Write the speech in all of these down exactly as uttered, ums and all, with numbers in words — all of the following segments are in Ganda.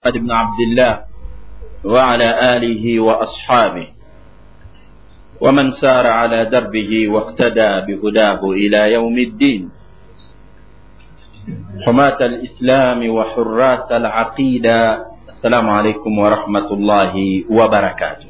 بن عبد الله وعلى آله وأصحابه ومن سار على دربه واقتدى بهداه إلى يوم الدين. حماة الإسلام وحراس العقيدة، السلام عليكم ورحمة الله وبركاته.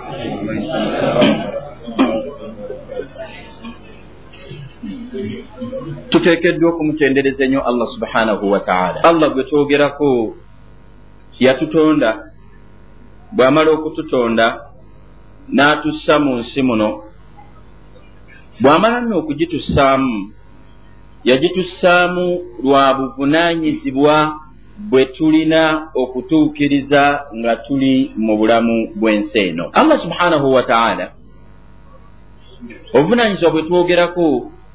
tuteekeddwa okumutendereza ennyo Allah subhanahu wa ta'ala. Allah gwe twogerako yatutonda, bw'amala okututonda n'atussa mu nsi muno, bw'amala nno okugitussaamu yagitussaamu lwa buvunaanyizibwa bwe tulina okutuukiriza nga tuli mu bulamu bw'ensi eno. Allah subhanahu wa ta'ala obuvunaanyizibwa bwe twogerako,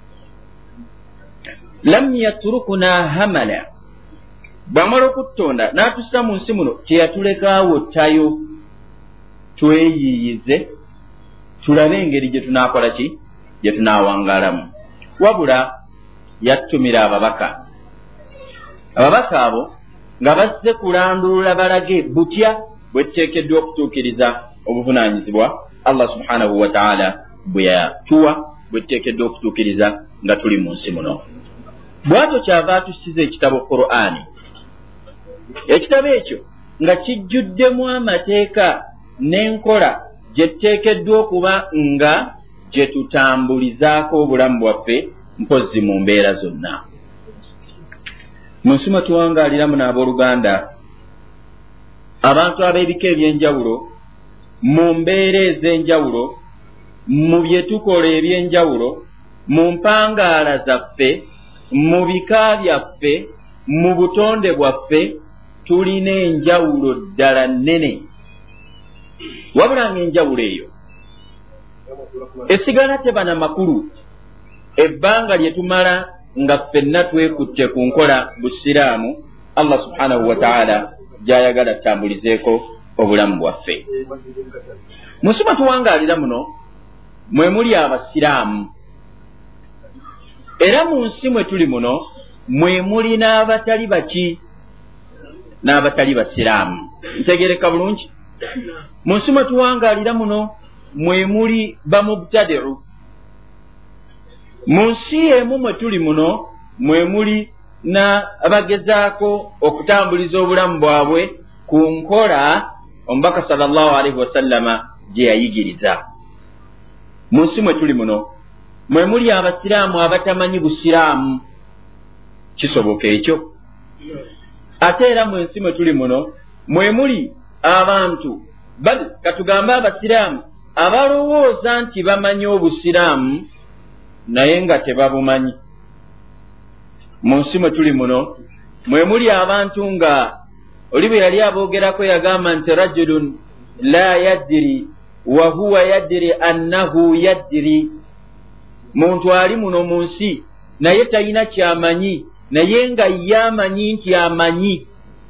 lam yatrukuna hamala, bw'amala okututonda n'atussa mu nsi muno teyatulekaawo ttayo tweyiyize tulabe engeri gye tunaakola ki, gye tunaawangalamu, wabula yatutumira ababaka. Ababaka abo nga bazze kulandulula balage butya bwe tuteekeddwa okutuukiriza obuvunaanyizibwa Allah subhanahu wa ta'ala bwe yatuwa, bwe tuteekeddwa okutuukiriza nga tuli mu nsi muno. Bw'atyo kyava atusiza ekitabo Qur'ani. Ekitabo ekyo nga kijjuddemu amateeka n'enkola gye tuteekeddwa okuba nga gye tutambulizaako obulamu bwaffe mpozzi mu mbeera zonna. Mu nsi mwe tuwangaaliramu n'abooluganda, abantu ab'ebika eby'enjawulo, mu mbeera ez'enjawulo, mu bye tukola eby'enjawulo, mu mpangaala zaffe, mu bika byaffe, mu butonde bwaffe, tulina enjawulo ddala nnene. Wabula ng'enjawulo eyo esigala teba na makulu ebbanga lye tumala nga ffenna twekutte ku nkola busiraamu Allah subhanahu wa ta'ala gy'ayagala tutambulizeeko obulamu bwaffe. Mu nsi mwe tuwangaalira muno mwe muli abasiraamu, era mu nsi mwe tuli muno mwe muli n'abatali baki, n'abatali basiraamu. Ntegereka bulungi? Mu nsi mwe tuwangaalira muno mwe muli bamubtadi'u, mu nsi emu mwe tuli muno mwe muli n'abagezaako okutambuliza obulamu bwabwe ku nkola omubaka sallallahu alaihi wasallama gye yayigiriza. Mu nsi mwe tuli muno mwe muli abasiraamu abatamanyi busiraamu. Kisoboka ekyo? Ate era mu nsi mwe tuli muno mwe muli abantu bali katugambe abasiraamu abalowooza nti bamanyi obusiraamu naye nga tebabumanyi. Mu nsi mwe tuli muno mwe muli abantu nga oli bwe yali aboogerako yagamba nti rajulun la yadiri wa huwa yadiri annahu yadiri. Muntu ali muno mu nsi naye talina kyamanyi, naye nga ye amanyi nti amanyi.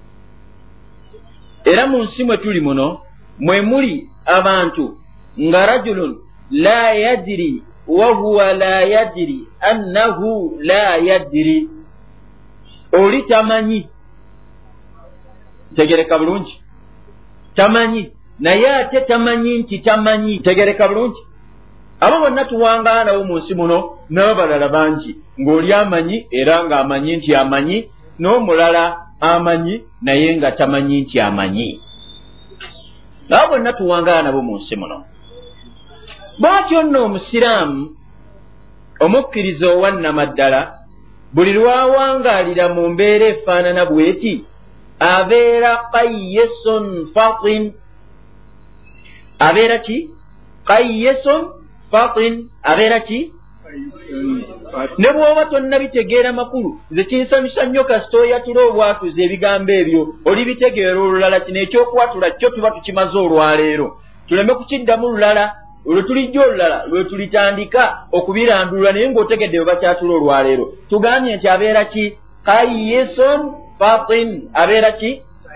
Era mu nsi mwe tuli muno mwe muli abantu nga rajulun la yadiri wa huwa la yadiri annahu la yadiri. Oli tamanyi, tegereka bulungi, tamanyi naye ate tamanyi nti tamanyi. Tegereka bulungi? Abo bonna tuwangaalawo mu nsi muno n'abalala bangi, ng'oli amanyi era ng'amanyi nti amanyi, n'omulala amanyi naye nga tamanyi nti amanyi. Abo bonna tuwangaala nabo mu nsi muno. Bw'atyo nno omusiraamu omukkiriza owannamaddala buli lwawangaalira mu mbeera efaanana bw'eti abeera qayyesun fatin. Abeera ki? Qayyesun fatin. Abeera ki? Ne bw'oba tonnabitegeera makulu, nze kinsanyusa nnyo kasita oyatula obwatuza ebigambo ebyo olibitegeera olulala, kino ekyokwatula kyo tuba tukimaze olwaleero, tuleme kukiddamu lulala. Olwo tulijja olulala lwe tulitandika okubirandulula naye ng'otegedde bwe bakyatula olwaleero. Tugambye nti abeera ki? Qayyesun fatin. Abeera ki?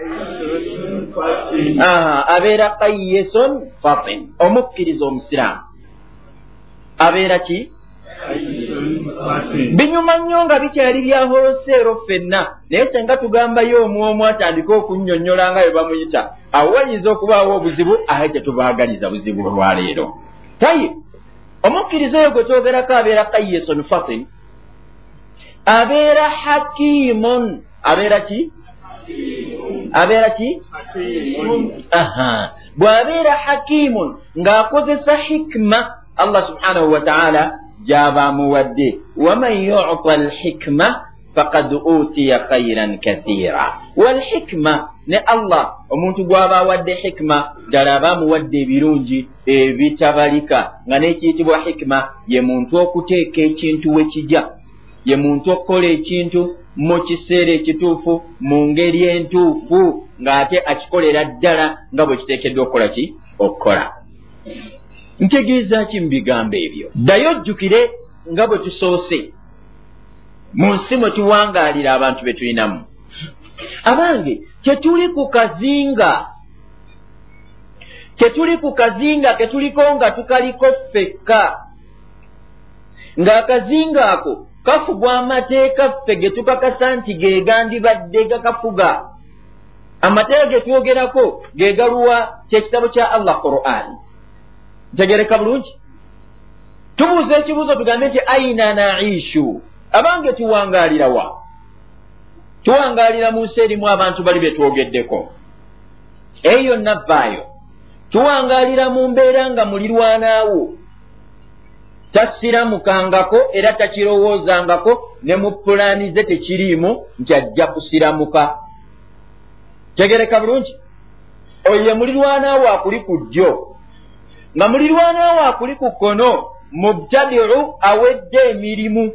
Abeera qayyesun fatin. Omukkiriza omusiraamu abeera ki? binyuma nnyo nga bikyali bya holoseero ffenna naye senga tugambayo omwomu atandika okunnyonnyola nga bwe bamuyita awo wayinza okubaawo obuzibu aye tetubaagaliza buzibu olwaleero. tayi omukkiriza oyo gwe twogerako abeera qayyisun fatin, abeera hakimun, abeera ki abeera ki aha bw'abeera hakimun ng'akozesa hikma Allah subhanahu wa ta'ala gy'aba amuwadde. waman yu'ta alhikma faqad utiya khayran kathira. walhikma ne Allah omuntu gw'aba awadde hikma ddala aba amuwadde ebirungi ebitabalika nga n'ekiyitibwa hikma ye muntu okuteeka ekintu we kijja, ye muntu okukola ekintu mu kiseera ekituufu mu ngeri entuufu ng'ate akikolera ddala nga bwe kiteekeddwa okukola ki okukola. ntegeeza ki mu bigambo ebyo? ddayo ojjukire nga bwe tusoose mu nsi mwe tuwangaalira abantu be tulinamu. abange tetuli ku kazinga, tetuli ku kazinga ketuliko nga tukaliko ffekka, ng'akazinga ako kafugwa amateeka ffe ge tukakasa nti ge gandibadde gakafuga. amateeka ge twogerako ge galuwa kyekitabo kya Allah Qur'an. ntegereka bulungi? tubuuza ekibuuzo tugambe nti aina naishu, abange tuwangaalira wa? tuwangaalira mu nsi erimu abantu bali be twogeddeko, eyo navaayo. tuwangaalira mu mbeera nga mulirwanaawo tasiramukangako era takirowoozangako ne mu pulaani ze tekiriimu nti ajja kusiramuka. tegereka bulungi? oyo ye mulirwanaawo akuli ku ddyo, nga mulirwanaawo akuli ku kkono mubtadi'u awedde emirimu.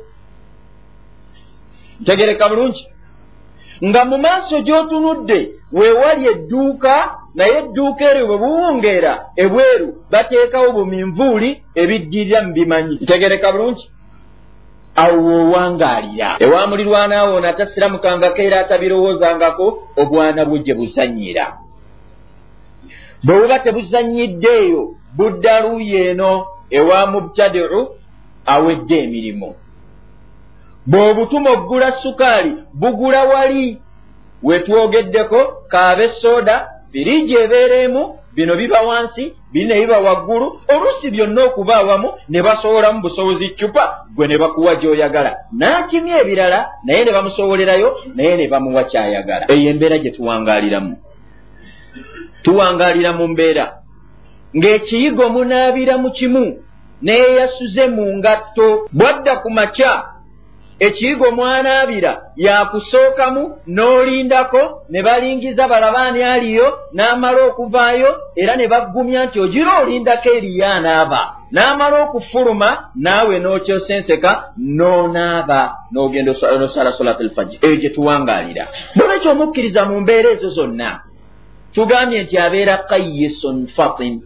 tegereka bulungi? nga mu maaso gy'otunudde weewali edduuka, naye edduuka eryo bwe buwungeera ebweru bateekawo buminvuuli ebiddirira mu bimanyi. ntegereka bulungi? awo woowangaalira ewa mulirwanaawo ono atasiramukangako era atabirowoozangako obwana bwe gye buzannyira. bwe buba tebuzannyidddeeyo budda luuyi eno ewa mubtadi'u awedde emirimu. bw'obutuma okugula sukaali bugula wali wetwogeddeko, kaabe soda firiji ebeereemu, bino biba wansi bino biba waggulu, oluusi byonna okuba awamu ne basowolamu busobozi ccupa gwe ne bakuwa gy'oyagala, n'akimya ebirala naye ne bamusowolerayo naye ne bamuwa ky'ayagala. eyo embeera gye tuwangaaliramu. tuwangaalira mu mbeera ng'ekiyigo munaabira mu kimu neeyasuze mu ngatto, bwadda ku makya ekiyigo mwanaabira yakusookamu n'olindako ne balingiza balabaani aliyo n'amala okuvaayo era ne baggumya nti ogira olindako eriyaanaaba, n'amala okufuluma naawe n'okyosenseka n'onaaba n'ogenda osala solatul fajr. eyo gye tuwangaalira. bwolwekyo omukkiriza mu mbeera ezo zonna tugambye nti abeera qayyisun fatin.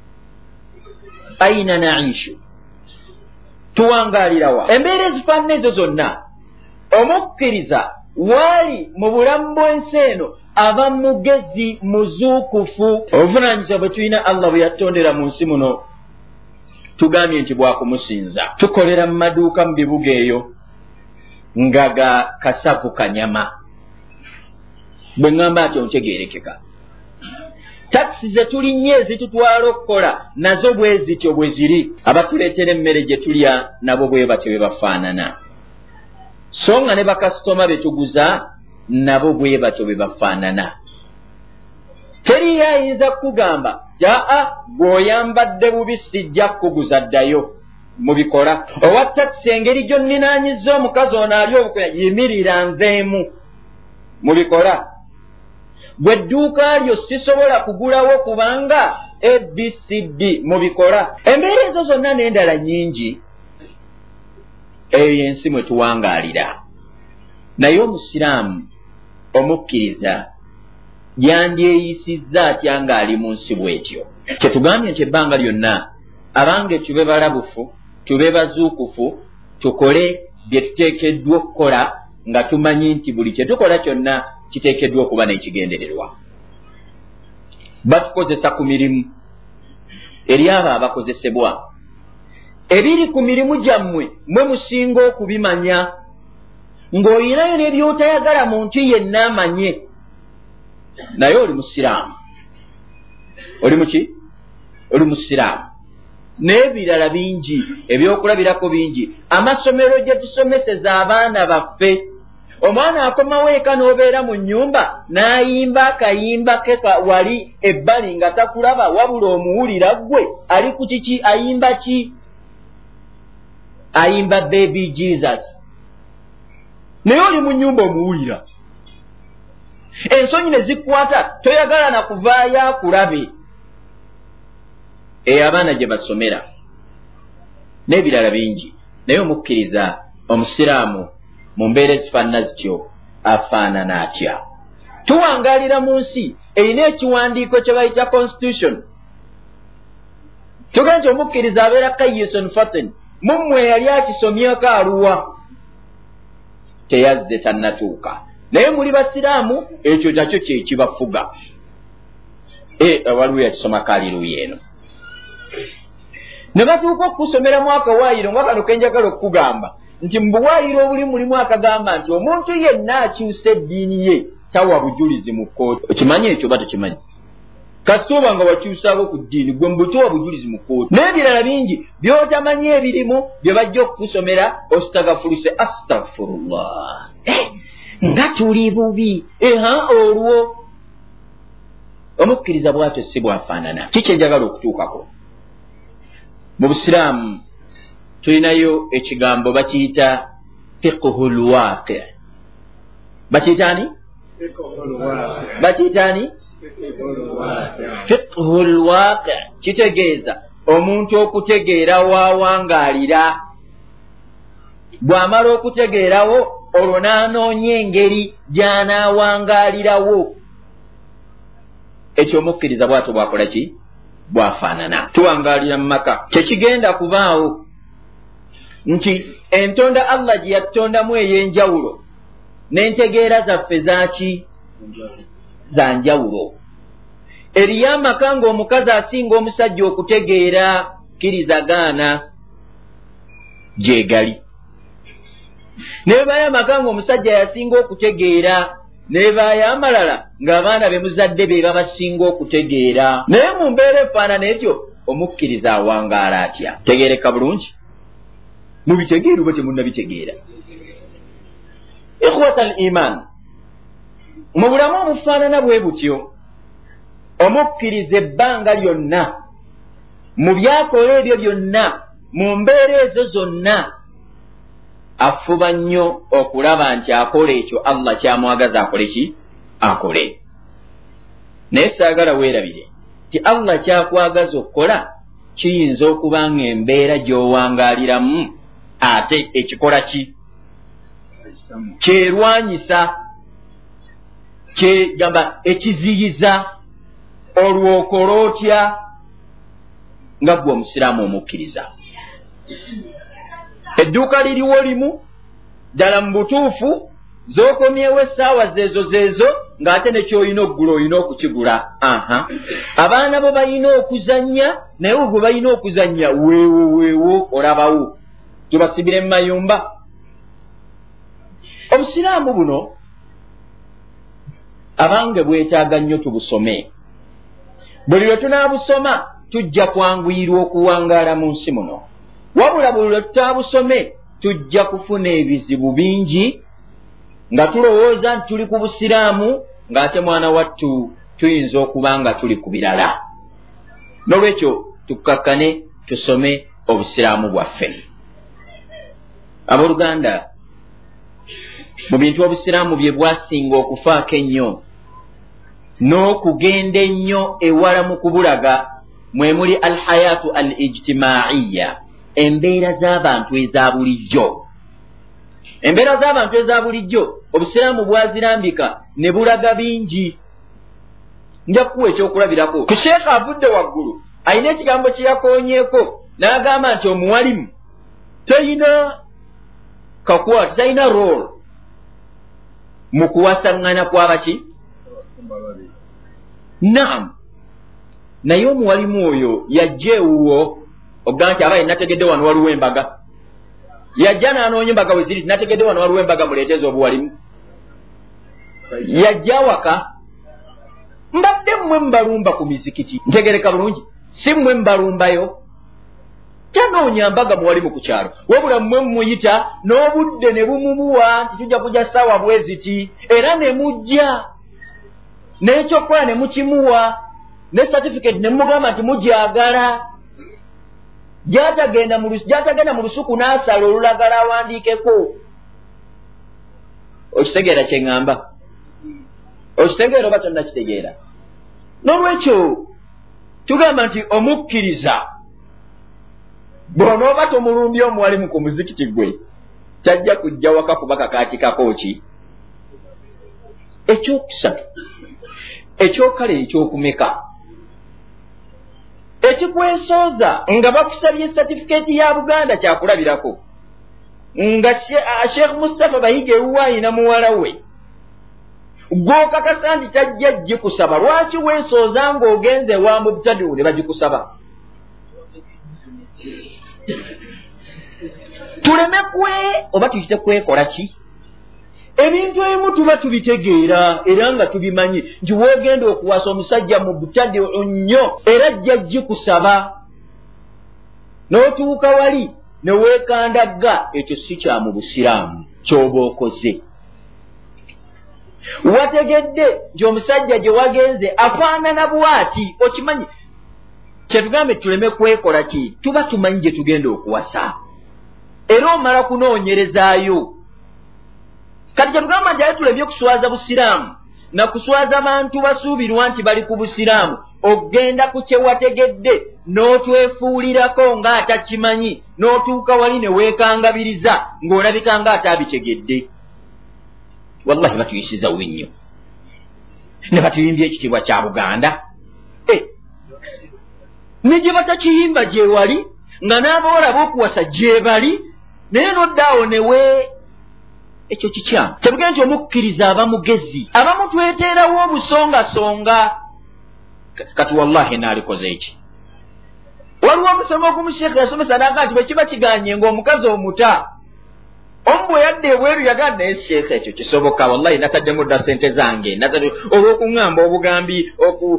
aina naishu, tuwangaalira wa? embeera ezifaanana ezo zonna omukkiriza waali mu bulamu bw'ensi eno aba mugezi muzuukufu. obuvunaanyizibwa bwe tulina Allah bwe yatondera mu nsi muno tugambye nti bwakumusinza. tukolera mu maduuka mu bibuga eyo nga ga kasavu kanyama. bwe ŋŋamba nti ontegeerekeka. takisi ze tulinnye ezitutwala okukola nazo bwe zityo bwe ziri. abatuleetera emmere gye tulya nabo bwe batyo bwe bafaanana, so nga ne bakasitoma be tuguza nabo bwe batyo bwe bafaanana. teriyo ayinza kukugamba jaa bw'oyambadde bubi sijja kukuguza ddayo. mubikola. owa takisi engeri gy'onninaanyizza omukazi ono ali obukoya yimirira nveemu. mubikola. bwe dduuka lyo sisobola kugulawo kubanga A B C D. mubikola. embeera ezo zonna n'endala nnyingi. eyo yensi mwe tuwangaalira. naye omusiraamu omukkiriza yandyeyisizza atya ng'ali mu nsi bw'etyo. kyetugambye nti ebbanga lyonna abange tube balabufu, tube bazuukufu, tukole bye tuteekeddwa okukola nga tumanyi nti buli kye tukola kyonna kiteekeddwa okuba n'ekigendererwa. batukozesa ku mirimu eri abo abakozesebwa. ebiri ku mirimu gyammwe mwe musinga okubimanya ng'oyinayo n'ebyotayagala muntu yenna amanye naye oli musiraamu oli muki oli musiraamu n'ebirala bingi ebyokulabirako bingi amasomero gye tusomeseza abaana baffe omwana akomawo eka n'obeera mu nnyumba n'ayimba akayimba ke wali ebbali nga takulaba wabula omuwulira ggwe ali ku kiki ayimba ki ayimba baby Jesus naye oli mu nnyumba omuwulira ensonyi ne zikwata toyagala na kuvaayo akulabe eyo abaana gye basomera n'ebirala bingi naye omukkiriza omusiraamu mu mbeera ezifaanana zityo afaanana atya tuwangaalira mu nsi erina ekiwandiiko kye bayita constitution tugenda nti omukkiriza abeera kayisun fatin mummwe yali akisomyeko aluwa teyazze tannatuuka naye muli basiraamu ekyo nakyo kyekibafuga waliwo yakisomako aliruuya eno ne batuuka okusomeramu akawaayiro nga kano kenjagala okukugamba nti mu buwaayiro obuli mulimu akagamba nti omuntu yenna akyusa eddiini ye tawa bujulizi mu kkooti okimanyi ekyo oba tokimanyi kasitooba nga wakyusaako ku ddiini gwe mbutowa bujulizi mu kkooti n'ebirala bingi by'otamanyi ebirimu bye bajja okukusomera ostagafuruse astagfirullah nga tuli bubi eha olwo omukkiriza bw'atyo si bwafaanana kiki enjagala okutuukako mu busiraamu tulinayo ekigambo bakiyita fiqhul waqi bakiyitaani bakiyitaani fiqhul waqi kitegeeza omuntu okutegeera waawangaalira bw'amala okutegeerawo olwo n'anoonya engeri gy'anaawangaalirawo ekyo omukkiriza bw'atyo bwakola ki bwafaanana tuwangaalira mu maka tekigenda kubaawo nti entonda Allah gye yatondamu ey'enjawulo n'entegeera zaffe zaaki za njawulo eriyo amaka ng'omukazi asinga omusajja okutegeera kirizagaana gyegali neebaayo amaka ng'omusajja yasinga okutegeera neebaayo amalala ng'abaana be muzadde be babasinga okutegeera naye mu mbeera efaanana etyo omukkiriza awangaala atya tegeereka bulungi mubitegeera oba temunnabitegeera ikhwata al iman mu bulamu obufaanana bwe butyo omukkiriza ebbanga lyonna mu byakola ebyo byonna mu mbeera ezo zonna afuba nnyo okulaba nti akola ekyo Allah kyamwagaza akole ki akole naye saagala weerabire ti Allah kyakwagaza okukola kiyinza okuba nga embeera gy'owangaaliramu ate ekikola ki kyerwanyisa kyegamba ekiziyiza olwokola otya nga gwe omusiraamu omukkiriza edduuka liriwo limu ddala mu butuufu z'okomyewo essaawa zeezo zeezo ng'ate nekyoyina okugula olina okukigula aha abaana bo balina okuzannya naye gwe balina okuzannya weewo weewo olabawo tubasibire mu mayumba obusiraamu buno abange bwetaaga nnyo tubusome buli lwe tunaabusoma tujja kwanguyirwa okuwangaala mu nsi muno wabula buli lwe tutaabusome tujja kufuna ebizibu bingi nga tulowooza nti tuli ku busiraamu ng'ate mwana wattu tuyinza okuba nga tuli ku birala n'olwekyo tukkakkane tusome obusiraamu bwaffe abooluganda mu bintu obusiraamu bye bwasinga okufaako ennyo n'okugenda ennyo ewala mu kubulaga mwe muli al hayatu al ijtimaiya embeera z'abantu eza bulijjo embeera z'abantu eza bulijjo obusiraamu bwazirambika ne bulaga bingi nja kukuwa ekyokulabirako ku sheekha avudde waggulu alina ekigambo kye yakoonyeeko n'agamba nti omuwalimu talina kakwati talina role mu kuwasaŋŋana kw'abaki naam naye omuwalimu oyo yajja ewuwo ogamba nti abaye nategedde wano waliwo embaga yajja n'anoonya embaga we ziri nategedde wano waliwo embaga muleeteeza obuwalimu yajja waka mbadde mmwe mbalumba ku mizikiti ntegereka bulungi si mmwe mbalumbayo kyanoonya mbaga muwalimu ku kyalo wabula mmwe muyita n'obudde ne bumubuwa nti tujja kujja ssaawa bweziti era ne mujja n'ekyokukola ne mukimuwa ne certificate ne mugamba nti mujagala gyatagenda mu gyatagenda mu lusuku n'asala olulagala awandiikeko okitegeera kye ŋŋamba okitegeera oba tonnakitegeera n'olwekyo tugamba nti omukkiriza bw'onooba tomulumbye omuwalimu ku muzikiti gwe tajja kujja waka kuba kakaatikako ki ekyokusatu ekyokale ekyokumeka ekikwesooza nga bakusabye satifikeeti ya Buganda kyakulabirako nga Sheikh Mustafa Bahige ewuwaayina muwala we gw'okakasa nti tajja gikusaba lwaki weesooza ng'ogenze wa mubtadiu ne bagikusaba tuleme kwe oba tuyite kwekola ki ebintu ebimu tuba tubitegeera era nga tubimanyi nti woogenda okuwasa omusajja mu butadiu nnyo era ajja gikusaba n'otuuka wali ne weekandagga ekyo si kya mu busiraamu ky'oba okoze wategedde nti omusajja gye wagenze afaanana bw'ati okimanyi kyetugambe tuleme kwekola ki tuba tumanyi gye tugenda okuwasa era omala kunoonyerezaayo kati kyetugamba nti aye tulebye kuswaza busiraamu na kuswaza abantu basuubirwa nti bali ku busiraamu ogenda ku kye wategedde n'otwefuulirako ng'atakimanyi n'otuuka wali ne weekangabiriza ng'olabika ng'ataabitegedde wallahi batuyisiza bubi nnyo ne batuyimbya ekitiibwa kya Buganda e ne gye batakiyimba gye wali nga n'abawala b'okuwasa gye bali naye n'oddaawo ne we ekyo kikyamu kyebugenda nti omukkiriza aba mugezi abamu tweteerawo obusongasonga kati wallahi naalikoze eki waliwo omusomo ogumushekhe yasomesa naga nti bwe kiba kiganye ng'omukazi omuta omu bwe yadde ebweru yagamba naye sheekhe ekyo kisoboka wallahi nataddemu dda sente zange olw'okuŋŋamba obugambi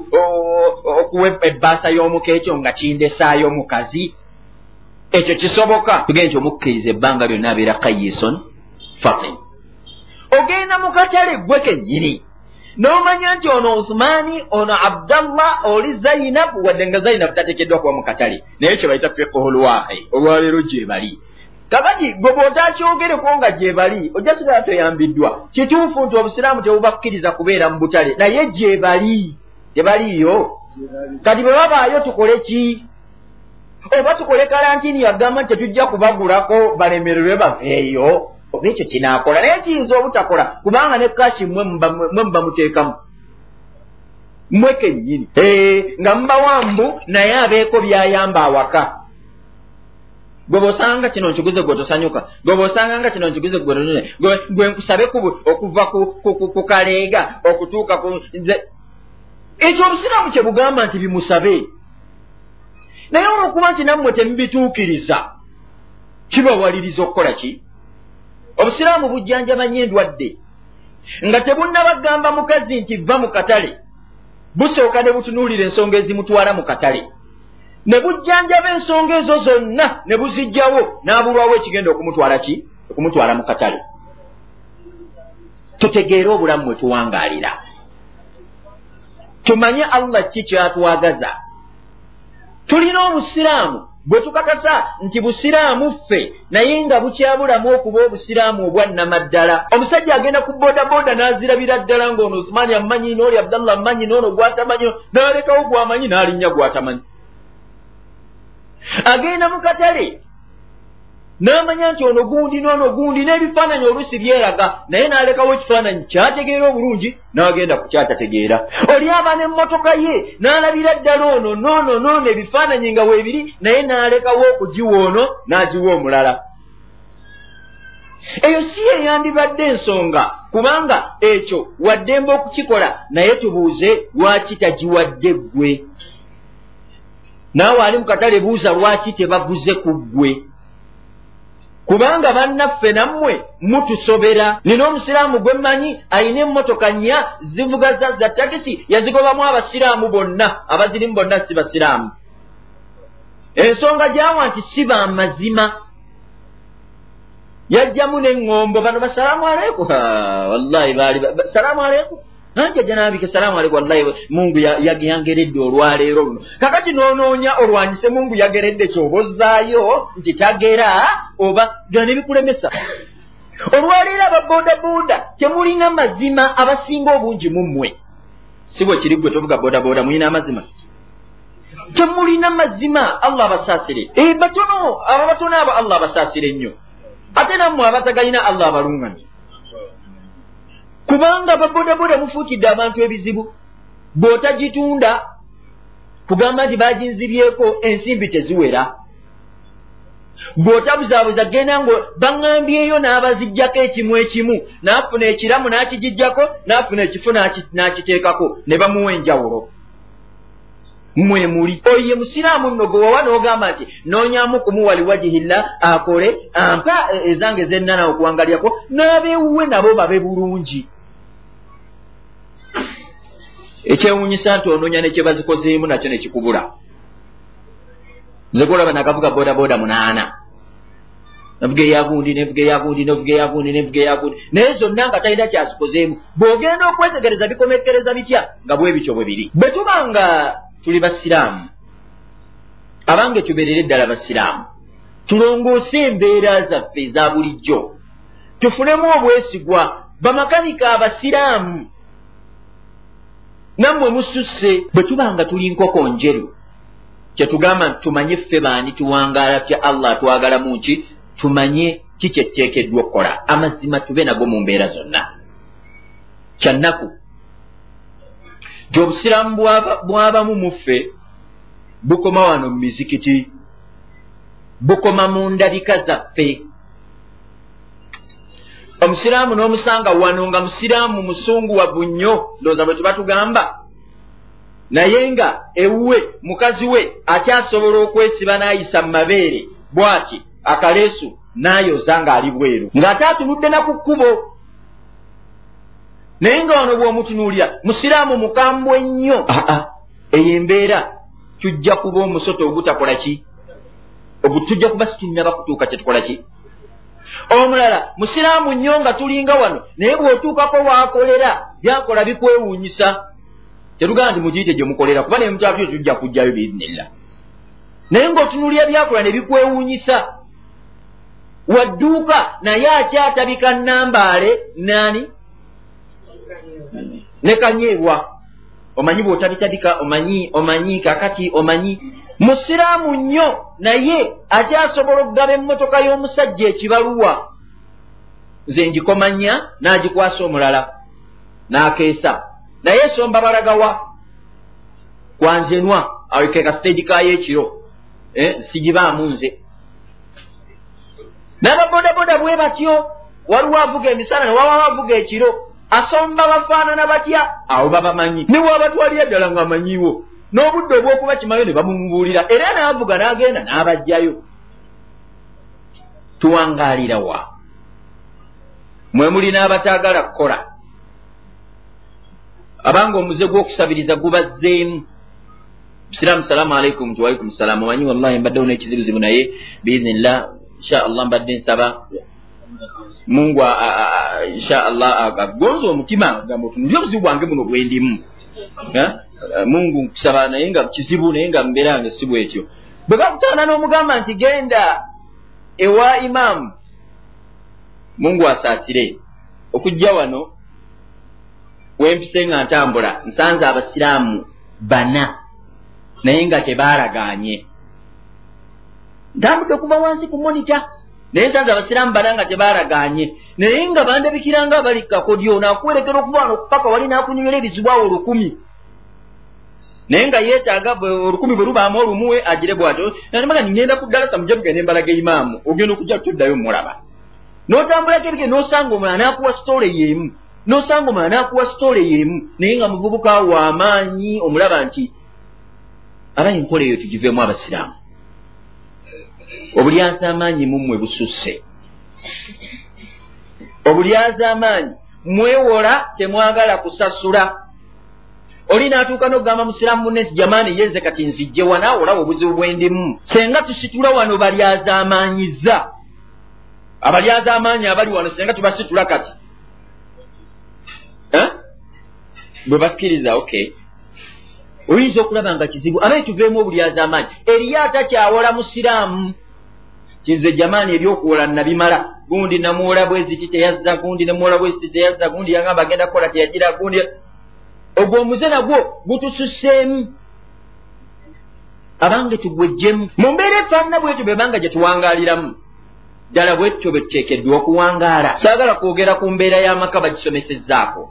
okuwa ebbaasa y'omuka ekyo nga kindesaayo mukazi ekyo kisoboka tugende nti omukkiriza ebbanga lyonna abeera kayison fatin ogenda mu katale gwe kennyini n'omanya nti ono Uthmani ono Abdallah oli Zainabu wadde nga Zainabu tateekeddwa kuba mu katale naye kye bayita fiqhul waahi olwaleero gye bali kakati gwe bw'otakyogereko nga gye bali ojja sigala toyambiddwa kituufu nti obusiraamu tebubakkiriza kubeera mu butale naye gye bali tebaliiyo kati bwe babaayo tukole ki oba tukole karantini yagamba nti tetujja kubagulako balemererwe baveeyo oba ekyo kinaakola naye kiyinza obutakola kubanga ne kashi mwe muba muteekamu mwe kennyini nga mubawambu naye abeeko byayamba awaka gwe bw'osanga kino nkiguze gwe tosanyuka gwe bw'osanga nga kino nkiguze gwe tonone gwe nkusabe okuva ku kaleega okutuuka ku ekyo obusiraamu kye bugamba nti bimusabe naye olwokuba nti nammwe temubituukiriza kibawaliriza okukola ki obusiraamu bujjanjaba nnyo endwadde nga tebunnabagamba mukazi nti vva mu katale busooka ne butunuulira ensonga ezimutwala mu katale ne bujjanjaba ensonga ezo zonna ne buzijjawo n'abulwawo ekigenda okumutwala ki okumutwala mu katale tutegeere obulamu bwe tuwangaalira tumanye Allah ki kyatwagaza tulina obusiraamu bwe tukakasa nti busiraamu ffe naye nga bukyabulamu okuba obusiraamu obwannamaddala omusajja agenda ku bodaboda n'azirabira ddala ng'ono Uthmani amanyi n'oli Abdallah amanyi n'ono gwatamanyi n'alekawo gwamanyi n'alinnya gwatamanyi agenda mu katale n'amanya nti ono gundi n'ono gundi n'ebifaananyi oluusi byeraga naye n'alekawo ekifaananyi kyategeera obulungi n'agenda ku kyatategeera oli aba n'emmotoka ye n'alabira ddala ono n'ono n'ono ebifaananyi nga weebiri naye n'alekawo okugiwa ono n'agiwa omulala eyo si eyandibadde ensonga kubanga ekyo waddembe okukikola naye tubuuze lwaki tagiwadde ggwe naawe ali mu katale buuza lwaki tebaguze ku ggwe kubanga bannaffe nammwe mutusobera. nina omusiraamu gwe mmanyi ayina emmotoka nnya zivuga za takisi yazigobamu abasiraamu bonna abazirimu bonna si basiraamu. ensonga gyawa nti si ba mazima. yajjamu n'eŋŋombo bano basalaamu aleikum wallahi baali salaamu aleikum nanjye janabike salaamu aleikum wallahi mungu yangeredde olwaleero luno kakati noonoonya olwanyise mungu yageredde kyobozaayo nti tagera oba gana ebikulemesa olwaleero ababodaboda temulina mazima abasinga obungi mummwe si bwe kiri gwe tovuga bodaboda mulina amazima temulina mazima. Allah abasaasire e batono abo batono abo Allah abasaasire nnyo ate nammwe abatagalina Allah abalungamye kubanga babodaboda mufuukidde abantu ebizibu. bw'otagitunda kugamba nti baginzibyeko ensimbi teziwera. bw'otabuzaabuza genda ngo baŋŋambyeyo n'abaziggyako ekimu ekimu n'afuna ekiramu n'akigijjako n'afuna ekifu n'akiteekako ne bamuwa enjawulo. mwe muli oye musiraamu nno gwe wawa n'ogamba nti noonyaamu kumuwali wajihilla akole ampa ezange zennana okuwangalyako n'abeewuwe nabo babe bulungi. ekyewuunyisa nti onoonya ne kye bazikozeemu nakyo ne kikubula. nze kulaba nakavuga bodaboda munaana navuga eyagundi nevuga eyagundi nevuga eyagundi nevuga eyagundi naye zonna nga talina kyazikozeemu. bw'ogenda okwetegereza bikomekkereza bitya nga bwe bityo bwe biri. bwe tuba nga tuli basiraamu abange tubeerere ddala basiraamu tulongoose embeera zaffe eza bulijjo tufunemu obwesigwa bamakanika abasiraamu nammwe mususse. bwe tuba nga tuli nkoko njeru kyetugamba nti tumanye ffe baani tuwangaala tya Allah twagalamu nki tumanye kikyetteekeddwa okukola amazima tube nago mu mbeera zonna. kyannaku gy'obusiraamu bwabamu muffe bukoma wano mu mizikiti bukoma mu ndabika zaffe. omusiraamu n'omusanga wano nga musiraamu musunguwavu nnyo ndowooza bwe tuba tugamba naye nga ewuwe mukazi we akyasobola okwesiba n'ayisa mu mabeere bw'ati akaleesu n'ayoza ng'ali bweru ng'ate atunudde na ku kkubo. naye nga wano bw'omutunuulira musiraamu mukambwe nnyo. aa eyo embeera tujja kuba omusoto ogutakola ki tujja kuba situlina bakutuuka kyetukola ki. omulala musiraamu nnyo nga tulinga wano naye bw'otuukako waakolera byakola bikwewuunyisa tetugamba nti mugiyite gye mukolera kuba nemutabyo tujja kujjayo biiznillah. naye ng'otunuulira byakola ne bikwewuunyisa wadduuka naye akyatabika nambaale nani ne kanyeebwa. omanyi bw'otabitabika omanyi omanyi kakati omanyi musiraamu nnyo naye akyasobola okugaba emmotoka y'omusajja ekibaluwa nze ngikomanya n'agikwasa omulala n'akeesa naye esomba balagawa kwanzenwa awekeka stage kayo ekiro eh, sigibaamu nze. n'ababodaboda bwe batyo waliwo avuga emisana ne wawa avuga ekiro asomba bafaanana batya awo babamanyi ne wabatwalira ddala ng'amanyiwo n'obudde obw'okuba kimayo ne bamumubuulira era n'avuga n'agenda n'abajjayo. tuwangaalira wa mwe muli n'abataagala kukola abanga omuze gw'okusabiriza gubazzeemu. Siraamu salaamu aleikum nti waalaikum salaamu omanyi wallahi mbaddewo n'ekizibuzibu naye biiznillah insha Allah mbadde nsaba mungu insha Allah agonza omutima gamba otunuulire obuzibu bwange buno bwendimu mungu nkusaba naye nga kizibu naye nga mbeera nga si bwetyo. bwe kakutaana n'omugamba nti genda ewa imaamu mungu asaasire okujja wano wempise nga ntambula nsanze abasiraamu bana naye nga tebaaragaanye. ntambudde okuva wansi ku monita naye nsanze abasiraamu bana nga tebaaragaanye naye nga bandabikiranga abali kakodyo naakuwerekera okuva wano paka wali naakunywera ebizibu awo olukumi naye nga yeetaaga olukumi bwe lubaamu olumuwe agire bw'atyo namaga ningenda ku ddalasa mujja tugenda embalaga imaamu ogenda okujja tuddayo mulaba n'otambulako ebige n'osanga omulala n'akuwa sitole y'emu n'osanga omulala n'akuwa sitole y'emu naye nga muvubuka wa amaanyi omulaba nti abaye enkola eyo tugiveemu abasiraamu. Obulyaza amaanyi mummwe bususse, obulyaza amaanyi mwewola, temwagala kusasula. Oli naatuuka n'okugamba musiraamu munne nti jamaani yenze kati nzijje wana olawo obuzibu bwendimu. Senga tusitula wano balyaza amaanyiza, abalyaza amaanyi abali wano senga tubasitula kati eh? Bwe bakkiriza okay, oyinza okulaba nga kizibu. Abaye tuveemu obulyaza amaanyi. Eriyo atakyawola musiraamu kize jamaani ebyokuwola nabimala. Gundi namuwola bweziti teyazza, gundi namuwola bweziti teyazza, gundi yagamba agenda kukola teyagira, gundi ogwo omuze nagwo gutususseemu. Abange tugwejjemu mu mbeera efaanana bwetyo bebanga gye tuwangaaliramu. Ddala bwetyo bwe tuteekeddwa okuwangaala. Saagala kwogera ku mbeera y'amaka bagisomesezzaako,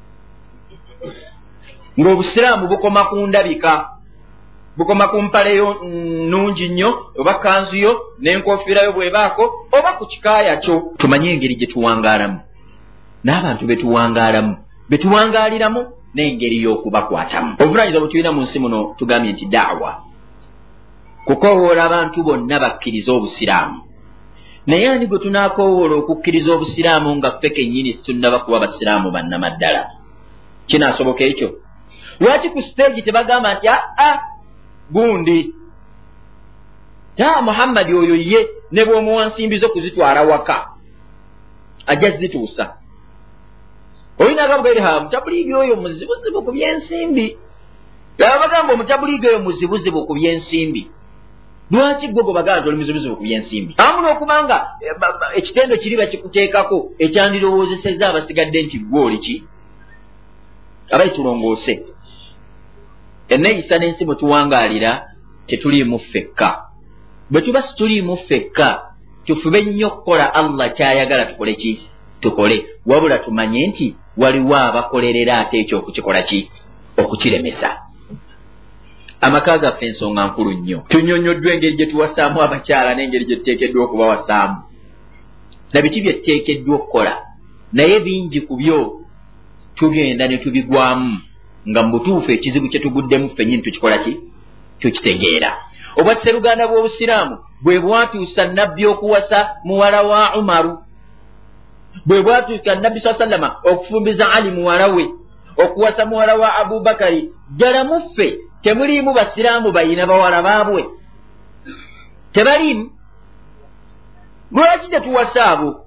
ng'obusiraamu bukoma ku ndabika, bukoma ku mpale yo nnungi nnyo, oba kanzu yo n'enkofiira yo bw'ebaako, oba ku kikaaya kyo. Tumanye engeri gye tuwangaalamu n'abantu be tuwangaalamu, be tuwangaaliramu n'engeri y'okubakwatamu. Obuvunaanyizibwa bwe tulina mu nsi muno tugambye nti daawa, kukoowoola abantu bonna bakkiriza obusiraamu. Naye ani gwe tunaakoowoola okukkiriza obusiraamu nga ffe kennyini situnnaba kuba basiraamu bannamaddala? Kinaasoboka ekyo? Lwaki ku siteegi tebagamba nti aa gundi ta Muhammadi oyo ye ne bw'omuwa nsimbi zo kuzitwala waka ajja zituusa? Olina agambere ha mutabuliigi oyo muzibuzibu ku by'ensimbi. Laba bagamba omutabuliigi oyo muzibuzibu ku by'ensimbi. Lwaki gwe gwe bagamba oli muzibuzibu ku by'ensimbi? Amu n'okubanga ekitendo kiri bakikuteekako ekyandirowoozesezza abasigadde nti gwe oli ki? Abayi tulongoose. Enneeyisa n'ensi mwe tuwangaalira tetuliimu ffekka. Bwe tuba situliimu ffekka tufube nnyo okukola Allah ky'ayagala tukole ki? Tukole. Wabula tumanye nti waliwo abakolerera ate ekyo okukikola ki? Okukiremesa. Amaka gaffe ensonga nkulu nnyo. Tunyonyoddwa engeri gye tuwasaamu abakyala n'engeri gye tuteekeddwa okubawasaamu. Na biki bye tuteekeddwa okukola, naye bingi ku byo tugenda ne tubigwamu nga mu butuufu ekizibu kye tuguddemu ffennyini tukikola ki? Tukitegeera. Obwasseruganda bw'obusiraamu bwe bwatuusa nnabbi okuwasa muwala wa Umaru, bwe bwatuuka nnabbi saa sallama okufumbiza Ali muwala we, okuwasa muwala wa Abubakari. Ddala muffe temuliimu basiraamu bayina bawala baabwe? Tebaliimu. Lwaki tetuwasa abo?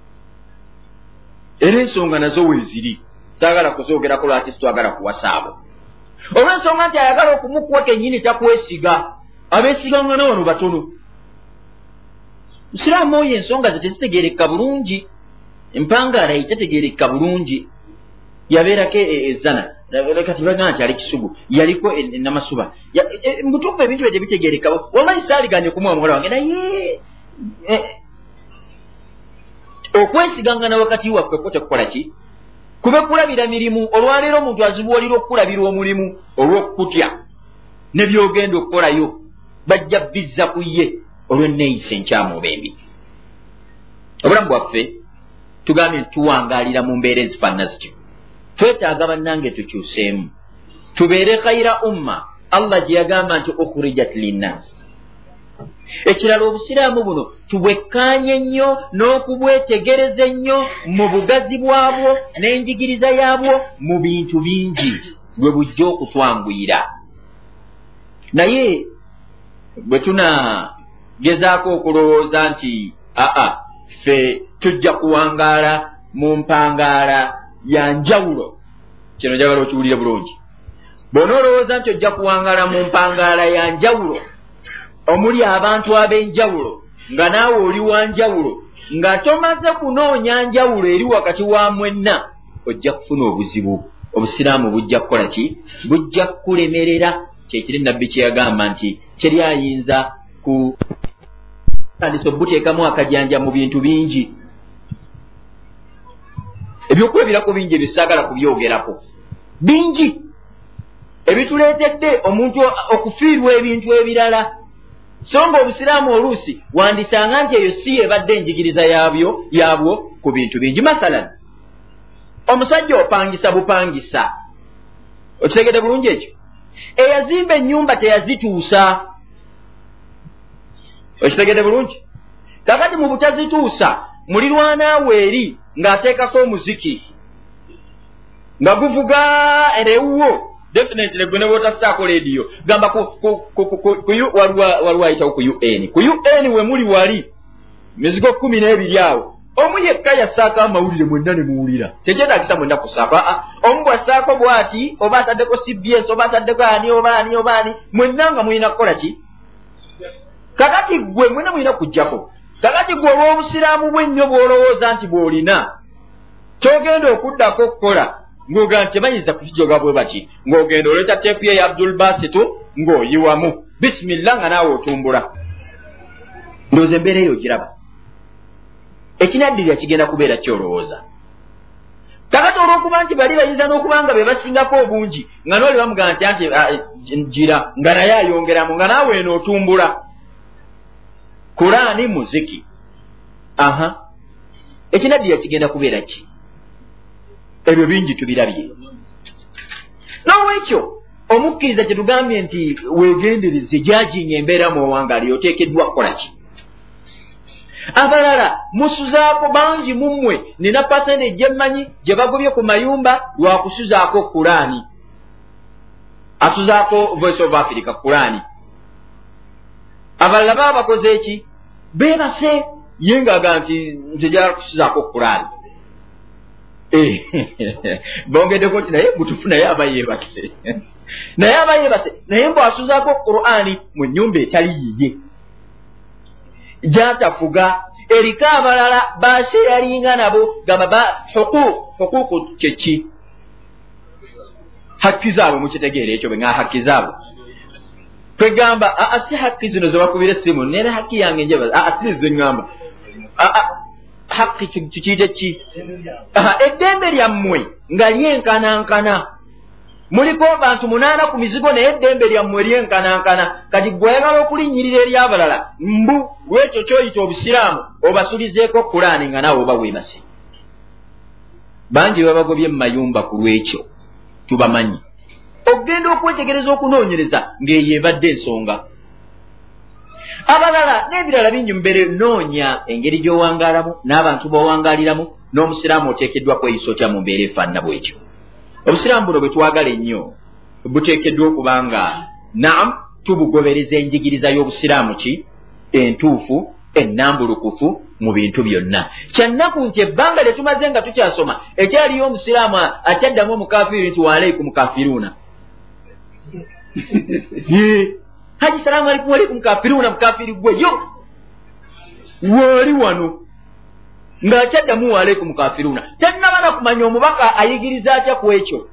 Era ensonga nazo weeziri. Saagala kuzoogerako lwaki sitwagala kuwasa abo. Olw'ensonga nti ayagala okumukuwa kennyini takwesiga. Abeesiganga na wano batono. Musiraamu oyo ensonga ze tezitegeereka bulungi, empangaala ye tetegeereka bulungi. Yabeerako ezzana kati bagamba nti ali kisugu, yaliko enamasuba. Mutuufu ebintu ebyo tebitegeereka. Wallahi saaliganye okumuwa muwala wange, naye okwesiganga na wakati waffe ko tekukola ki? Kube kulabira mirimu. Olwaleero omuntu azibuwalira okulabira omulimu olw'okutya ne byogenda okukolayo bajja bizza ku ye olw'enneeyisa enkyamu oba embi. Obulamu bwaffe tugambye nti tuwangaalira mu mbeera ezifaanana zityo. Twetaaga bannange tukyuseemu tubeere khayira umma Allah gye yagamba nti ukhrijat linnas. Ekirala obusiraamu buno tubwekkaanye nnyo n'okubwetegereza ennyo mu bugazi bwabwo n'enjigiriza yaabwo mu bintu bingi bwe bujja okutwanguyira. Naye bwe tunagezaako okulowooza nti aa ffe tujja kuwangaala mu mpangaala ya njawulo, kino njagala okiwulire bulungi. Bw'onoolowooza nti ojja kuwangaala mu mpangaala ya njawulo omuli abantu ab'enjawulo, nga naawe oli wa njawulo, nga tomaze kunoonya njawulo eri wakati wa mwenna, ojja kufuna obuzibu. Obusiraamu bujja kukola ki? Bujja kulemerera. Kyekiri nabbi kye yagamba nti teri ayinza ku tandisa obuteekamu akajanja mu bintu bingi. Ebyokulabirako bingi ebisaagala kubyogerako bingi ebituleetedde omuntu okufiirwa ebintu ebirala. So nga obusiraamu oluusi wandisanga nti eyo si ebadde enjigiriza yabyo yabwo ku bintu bingi. Masalan, omusajja opangisa bupangisa, okitegedde bulungi ekyo? eyazimba ennyumba teyazituusa. Okitegedde bulungi? Kakati mu butazituusa mulirwanaawe eri ng'ateekako omuziki nga guvuga erewuwo, definitely gwe ne bw'otasitaako leediyo gamba waliwo ayitawo ku U N. Ku U N we muli wali mizigo kumi n'ebiri awo, omu yekka yasaako amawulire mwenna ne muwulira. Tekyetaagisa mwenna kusaako. Omu bw'assaako bw'ati oba ataddeko C B S oba ataddeko ani oba ani oba ani, mwenna nga mulina kukola ki? Kakati gwe mwenna mulina kujjako. Kakati gwe olw'obusiraamu bw'ennyo bw'olowooza nti bw'olina ky'ogenda okuddako okukola ng'ogenda nti tebayinza kukijoga bwe baki, ng'ogenda oleeta teepu ye ya Abdul Basitu ng'oyiwamu bisimillah nga naawe otumbula. Ndowooza embeera eyo ogiraba. Ekinaddirira kigenda kubeera kyolowooza. Kakati olw'okuba nti bali bayinza n'okuba nga be basingako obungi nga n'oli bamugamba nti anti ngira nga naye ayongeramu nga naawe eno otumbula. Kuraani muziki. Aha. Ekinaddirira kigenda kubeera ki? Ebyo bingi tubirabye. Noolwekyo omukkiriza kye tugambye nti weegendereze gyajinya embeera mu wangali oteekeddwa kukola ki? Abalala musuzaako bangi mummwe nina pasente gye mmanyi gye bagobye ku mayumba lwa kusuzaako Kuraani. Asuzaako Voice of Africa Kuraani. Abalala baba bakoze eki? Beebase ye ng'agamba nti ntegera kusuzaako Kuraani. Bongeddeko nti naye mutufu naye aba yeebase. Naye aba yeebase naye mbu asuzaako Kuraani mu nnyumba etali yiye. Gyatafuga eriko abalala basheyalinga nabo gamba ba hukuku kyeki? Hakki zaabwe mukitegeera ekyo bwe nga hakki zaabwe. Twegamba aa si hakki zino ze bakubira essimu nera hakki yange njeba aa si zo ngamba aa hakki kikiyite ki? Eddembe lyammwe nga lyenkanankana. Muliko abantu munaana ku mizigo naye eddembe lyammwe lyenkanankana. Kati gwe oyagala okulinnyirira eri abalala mbu lwekyo kyoyita obusiraamu obasulizeeko Kuraani nga naawe oba weebase. Bangi babagobye mu mayumba ku lwekyo tubamanyi. Ogenda okwetegereza okunoonyereza ng'eyo ebadde ensonga. Abalala n'ebirala bingi mubere noonya engeri gy'owangaalamu n'abantu b'owangaaliramu n'omusiraamu oteekeddwa kweyisa otya mu mbeera efaanana bw'ekyo. Obusiraamu buno bwe twagala ennyo buteekeddwa okuba nga naam tubugobereza enjigiriza y'obusiraamu ki entuufu ennambulukufu mu bintu byonna. Kyannaku nti ebbanga lye tumaze nga tukyasoma ekyaliyo omusiraamu akyaddamu omukafiiri nti waalaikum mukafiruuna. Haji salaamu alaikum waalaikum mukafiruuna, mukafiiri gwe yo wali wano ng'akyaddamu waalaikum mukafiruuna. Tannabala kumanya omubaka ayigiriza atya ku ekyo.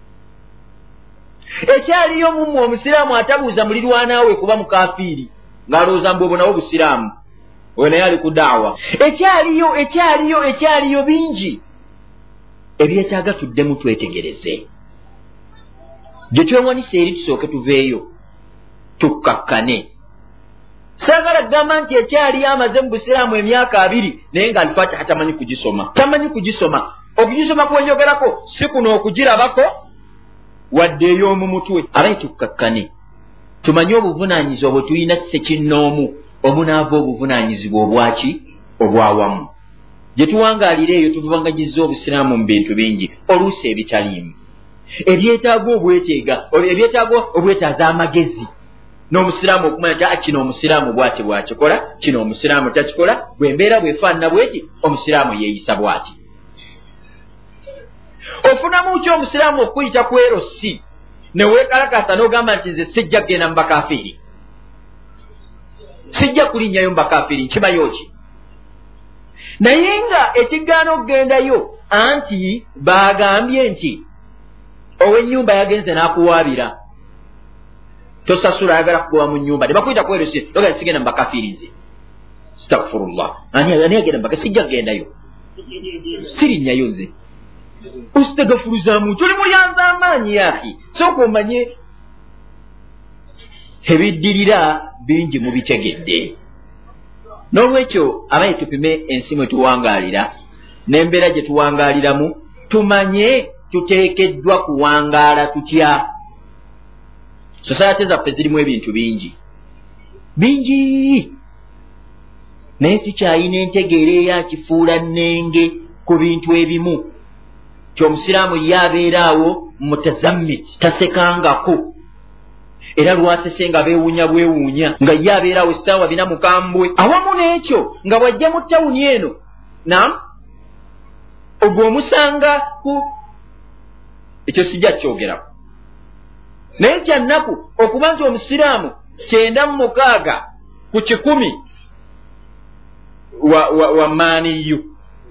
Ekyaliyo mumwe omusiraamu atabuuza mulirwanaawe kuba mukafiiri ng'alowooza mbu obwo nawo busiraamu, oyo naye ali ku daawa. Ekyaliyo ekyaliyo ekyaliyo bingi ebyetaaga tuddemu twetegereze. Gye twewanisa eri tusooke tuveeyo tukkakkane. Saagala kugamba nti ekyaliyo amaze mu busiraamu emyaka abiri naye nga Al-Fatiha tamanyi kugisoma. Tamanyi kugisoma. Okugisoma kwenjogerako si kuno okugirabako wadde ey'omu mutwe. Abaye tukkakkane. Tumanye obuvunaanyizibwa bwe tulina ssekinnoomu omunaava obuvunaanyizibwa obwaki obwawamu. Gye tuwangaalira eyo tuvubanganyizza obusiraamu mu bintu bingi oluusi ebitaliimu. Ebyetaaga obweteega ebyetaaga obwetaaza amagezi n'omusiraamu okumanya nti kino omusiraamu bw'ati bw'akikola kino omusiraamu takikola bw'embeera bw'efaanana bw'eki omusiraamu yeeyisa bw'ati. Ofunamu ki omusiraamu okuyita ku erosi ne weekalakasa n'ogamba nti nze sijja kgenda mu bakafiiri, sijja kulinnyayo mu bakafiiri, nkimayo ki? Naye nga ekigaana okugendayo anti baagambye nti ow'ennyumba yagenze n'akuwaabira tosasula ayagala kugoba mu nnyumba ne bakuyita ku erosi ogaa sigenda mu bakafiiri nze astaghfirullah ani agenda mu bakafiiri sijja kgendayo sirinnyayo nze usitagafuluzaamu tuli mulyanza amaanyi yaahi sooka omanye ebiddirira bingi mubitegedde. N'olwekyo abaye tupime ensi mwe tuwangaalira n'embeera gye tuwangaaliramu tumanye tuteekeddwa kuwangaala tutya. society zaffe zirimu ebintu bingi bingi naye tukyayina entegeera eyakifuula nnenge ku bintu ebimu kyomusiraamu ye abeeraawo mutazammit tasekangako era lwasese nga beewuunya bwewuunya nga ye abeeraawo essaawa bina mukambwe awamu n'ekyo nga bwajja mu tawuni eno nam ogwo omusanga ku ekyo sijja kyogerako naye kyannaku okuba nti omusiraamu kyenda mu mukaaga ku kikumi wa, wa, wa maaniyu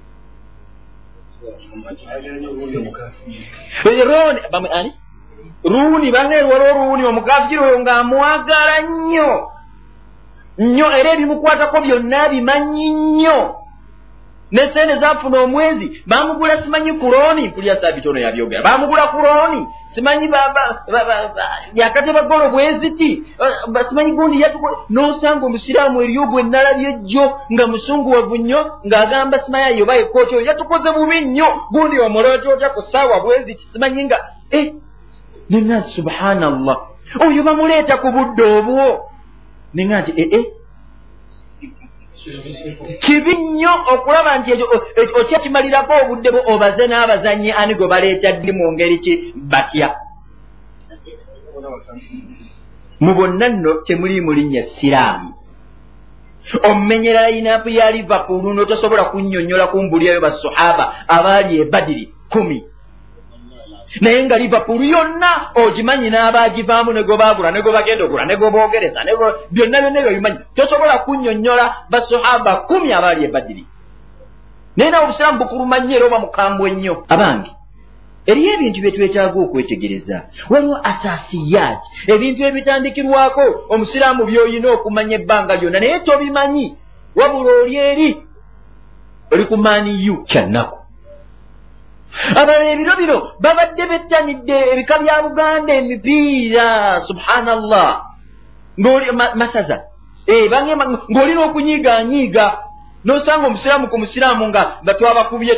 ani ruuni bangerwala oluuni omukafiiri oyo ng'amwagala nnyo nnyo era ebimukwatako byonna bimanyi nnyo nesente zafuna omwezi bamugula simanyi kulooni mpulira saabitono yabyogera bamugula kulooni simanyi yakateba golo bweziti simanyi gundi yatukola n'osanga omusiraamu eriyo gwe nalabye jjo nga musunguwavu nnyo ng'agamba simanyi yoba ekkooti oyo yatukoze bubi nnyo gundi omuloti otya ku ssaawa bweziti simanyi nga eh nenga nti subhanallah oyo bamuleeta ku budde obwo nenga nti ee kibi nnyo okulaba nti otya kimalirako obudde bwo obaze n'abazannyi ani gwe baleeta ddi mu ngeri ki batya mu bonna nno temuli mu linnya siraamu omumenyera layinaapu ya liverpool n'otosobola kunnyonnyola kumbulirayo basahaba abaali e badiri kumi naye nga liverpool yonna ogimanyi n'abaagivaamu ne gwe baagula ne gwe bagenda ogula ne gwe boogereza byonna byonna ebyo bimanyi tosobola kunnyonnyola basahaba kumi abaali e badiri naye nawe obusiraamu bukuluma nnyo era oba mukambwe nnyo abange eriyo ebintu bye twetaaga okwetegereza waliwo asasiyaati ebintu ebitandikirwako omusiraamu by'olina okumanya ebbanga lyonna naye tobimanyi wabula oli eri oli ku maaniyu kyannaku abalala ebiro bino babadde bettanidde ebika bya Buganda emipiira subhanallah ng'oli masaza ng'olina okunyiiganyiiga n'osanga omusiraamu ku musiraamu nga batwabakubye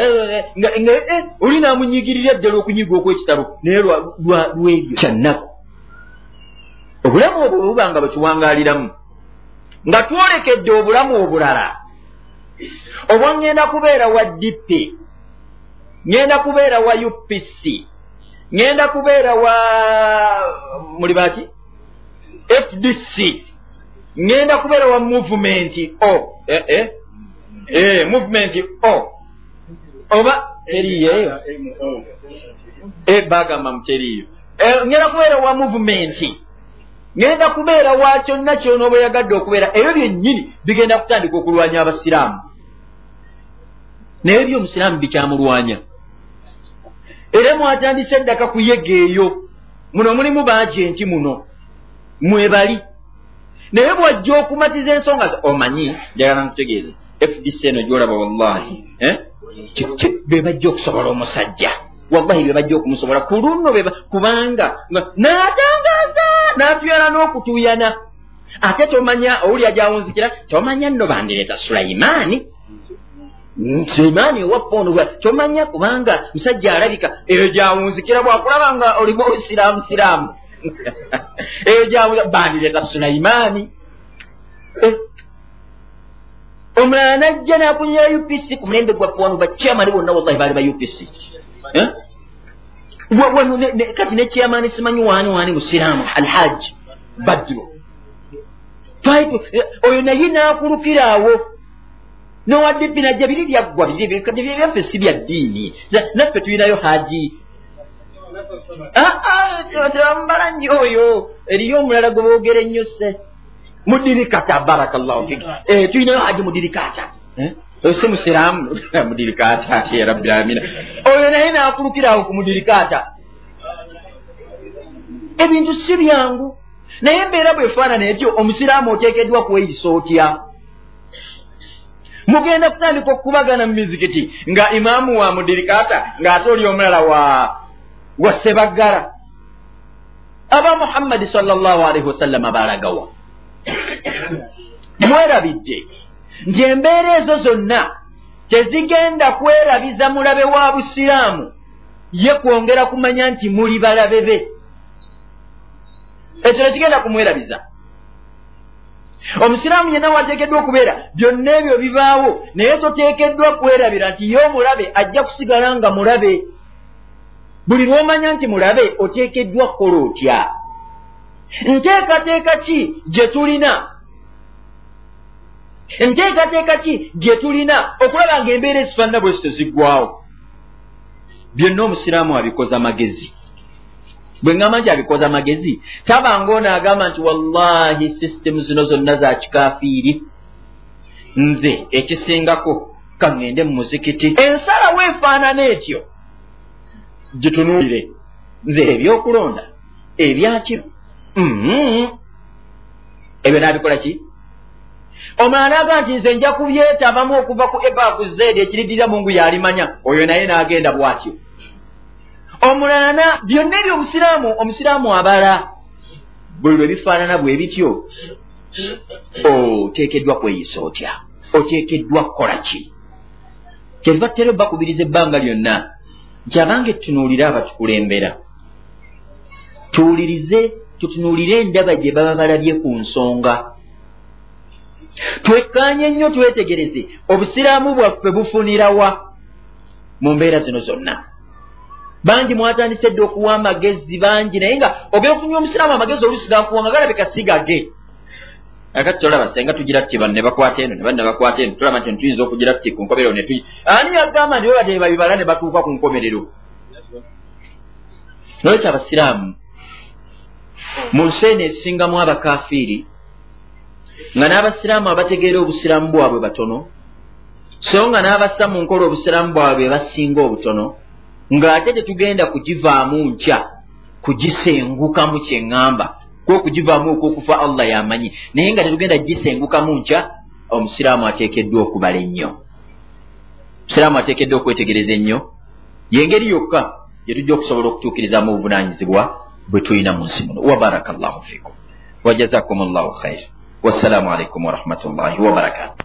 olina amunyigirira ddala okunyiga okw'ekitabo naye lwebyo kyannaku obulamu obwo buba nga bwekiwangaaliramu nga twolekedde obulamu obulala obwangenda kubeera wa D P ngenda kubeera wa U P C ngenda kubeera wa muli baki F D C ngenda kubeera wa movement o eh eh eh movement o oba eriyo e bagamba mcheriyo eh ngenda kubeera wa movement ngenda kubeera wa kyonna kyonna oba yagadde okubeera ebyo byennyini bigenda kutandika okulwanya abasiraamu naye byo omusiraamu bikyamulwanya era mwatandise eddaka kuyega eyo muno mulimu baagenti muno mwebali naye bwajja okumatiza ensonga omanyi njagala nkutegeeze F D C eno gyolaba wallahi be bajja okusobola omusajja wallahi be bajja okumusobola ku luno kubanga n'atangaza n'atuyana n'okutuyana ate tomanya owuli ajawunzikira tomanya nno bandireeta Sulaimaani Sulaimaani owappondo tomanya kubanga musajja alabika eyo gyawunzikira bwakulaba nga olimu obusiraamu siraamu eyo gyawunzikira bandireeta Sulaimaani omulala najja n'akunyira U P C ku mulembe gwaffe wano bakyamani bonna wallahi baali ba U P C kati ne kyamani simanyi waani waani musiraamu alhaji badru oyo naye n'akulukiraawo nowadde najja biri byaggwa byaffe si bya ddiini naffe tulinayo haji tebamubala nnyo oyo eriyo omulala gwe boogera ennyo se mudirikata barakallahu fik tulinayo haji mudirikata oyo si musiraamu mudirikata ya rabbil alamina oyo naye n'akulukiraawo ku mudirikata ebintu si byangu naye embeera bwefaanana etyo omusiraamu oteekeddwa kweyisa otya mugenda kutandika okubagana mu mizikiti nga imaamu wa mudirikata ng'ate oli omulala wa wa Sebagala aba Muhammadi sallallahu alaihi wasallam balagawa mwerabidde nti embeera ezo zonna tezigenda kwerabiza mulabe wa busiraamu ye kwongera kumanya nti muli balabe be ekyo kigenda kumwerabiza. Omusiraamu yenna wateekeddwa okubeera byonna ebyo bibaawo, naye toteekeddwa kwerabira nti ye omulabe ajja kusigala nga mulabe. Buli lw'omanya nti mulabe oteekeddwa kukola otya. Nteekateeka ki gye tulina? Nteekateeka ki gye tulina okulaba ng'embeera ezifaanana bwe zito ziggwawo? Byonna omusiraamu abikoza magezi. Bwe ngamba nti abikoza magezi, taba ng'ono agamba nti wallahi sisitemu zino zonna za kikaafiiri, nze ekisingako ka ŋŋende mu muzikiti. Ensalawo efaanana etyo gitunuulire. Nze ebyokulonda ebyakiro ebyo naabikola ki? Omulala n'agamba nti nze nja kubyetabamu okuva ku eba ku zeedi ekiriddirira mungu yalimanya, oyo naye n'agenda bw'atyo. Omulala byonna ebyo omusiraamu omusiraamu abala. Buli lwe bifaanana bwe bityo oteekeddwa kweyisa otya, oteekeddwa kukola ki? Kyeva ttera bakubiriza ebbanga lyonna nti abange tutunuulire abatukulembera, tuwulirize tutunuulire endaba gye baba balabye ku nsonga. Twekkaanye nnyo twetegereze obusiraamu bwaffe bufunira wa mu mbeera zino zonna. Bangi mwatandise dde okuwa amagezi bangi, naye nga ogenda okufunira omusiraamu amagezi oluusi gakuwa nga galabika si gage. Akati tolaba senga tugira tuti bano ne bakwata eno ne bano ne bakwata eno, tulaba nti tuyinza okugira tuti ku nkomerero ne tuyi. Ani yagamba nti bwe babibala ne batuuka ku nkomerero? Nolwekyo abasiraamu mu nsi eno esingamu abakaafiiri, nga n'abasiraamu abategeera obusiraamu bwabwe batono, so nga n'abassa mu nkola obusiraamu bwabwe basinga obutono, ng'ate tetugenda kugivaamu nkya kugisengukamu kyeŋŋamba, kuba okugivaamu okw'okufa Allah yamanyi, naye nga tetugenda gisengukamu nkya. Omusiraamu ateekeddwa okubala ennyo, omusiraamu ateekeddwa okwetegereza ennyo. Y'engeri yokka gye tujja okusobola okutuukirizaamu obuvunaanyizibwa bwe tulina mu nsi muno. Wa barakallahu fikum wa jazakumullahu khair. Wassalamu alaikum wa rahmatullahi wa barakatuh.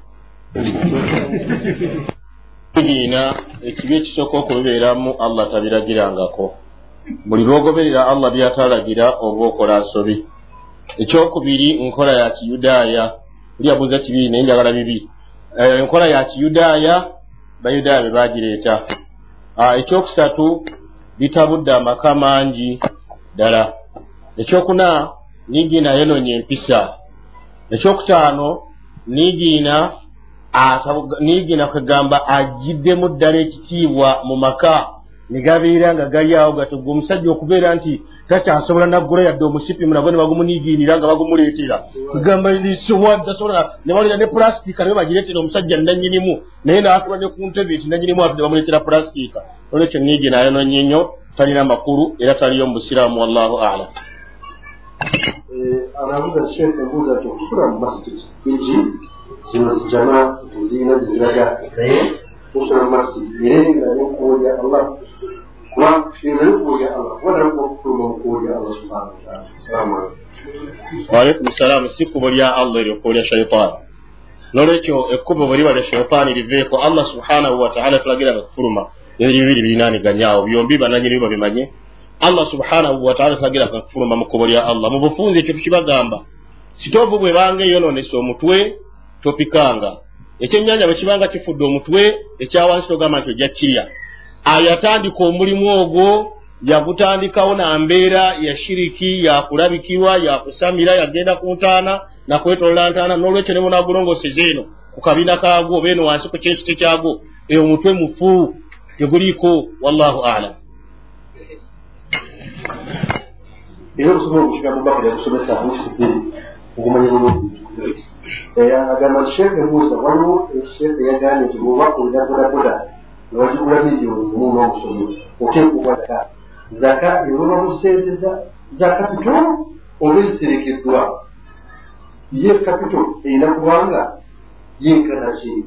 Ekibiina ekibi ekisooka okubeeramu Allah tabiragirangako. Buli lw'ogoberera Allah by'atalagira oba okola nsobi. Ekyokubiri, nkola ya Kiyudaaya. Buli abuuza kibi naye njagala bibi. Enkola ya Kiyudaaya Bayudaaya be baagireeta. Ekyokusatu, bitabudde amaka mangi ddala. Ekyokuna, niigiina yonoonye empisa. Ekyokutaano, niigiina niigiina kagamba agiddemu ddala ekitiibwa mu maka ne gabeera nga gayaawo gatugwa omusajja okubeera nti takyasobola naggula yadde omusipi munagwe ne bagumuniigiinira nga bagumuleetera kugamba sowaani tasobola ne balira ne pulasitiika naye bagireetera omusajja nannyinimu naye n'atula ne ku ntebe eti nannyinimu atudde bamuleetera pulasitiika. Olwekyo niigiina ayonoonye nnyo, talina makulu era taliyo mu busiraamu. Wallahu a'lam. Anabuza shekhe mbuza ati okusula mu masjid egi zino zijama tuzina ziraga naye okusula mu masjid era nga n'okuwulya Allah kuba era n'okuwulya Allah kuba n'okuwulya okuwulya Allah subhanahu wa ta'ala. Assalamu alaikum. Wa alaikum salaam. Si kkubo lya Allah eryokuwulya shayitaani. N'olwekyo ekkubo bwe liba lya shayitaani liveeko. Allah subhanahu wa ta'ala tulagira bakufuluma ebyo bibiri birinaaniganyaawo byombi bananyini babimanye. Allah subhanahu wa ta'ala tulagira bakufuluma mu kkubo lya Allah. Mu bufunze ekyo tukibagamba sitoovu bwe banga eyonoonesa omutwe topikanga. Ekyennyanja bwe kibanga kifudde omutwe ekyawansi togamba nti ojja kirya. Ayatandika omulimu ogwo yagutandikawo na mbeera ya shiriki, ya kulabikirwa, ya kusamira, yagenda ku ntaana na kwetolola ntaana. N'olwekyo ne munaagulongoseza eno ku kabina kaagwo beeno wansi ku kyesite kyagwo eyo omutwe mufu teguliiko. Wallahu a'lam. Era okusoma okukigambo bakira kusomesa mukisikiri okumanya bulungi. Agamba shekhe Musa waliwo shekhe yagambye nti bw'oba olina bodaboda nga bagigula miliyoni mu n'omusomi oteeka okuwa zaka. Zaka eroba mu ssente za kapito oba eziterekeddwa. Ye kapito erina kubanga yenkana ki?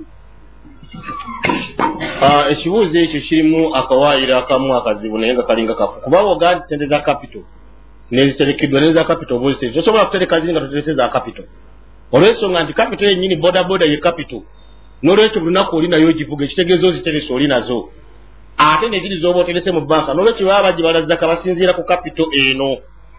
Ekibuuzo ekyo kirimu akawaayiro akamu akazibu naye nga kalinga kafu. Kuba bw'ogaa nti ssente za kapito neziterekeddwa ne za kapito oba ozitereke tosobola kutereka ziri nga toterese za kapito. Olw'ensonga nti kapito yennyini bodaboda ye kapito. N'olwekyo buli lunaku oli nayo ogivuga ekitegeeza oziterese oli nazo. Ate ne ziri z'oba oterese mu banka. N'olwekyo baba bagibala zaka basinziira ku kapito eno.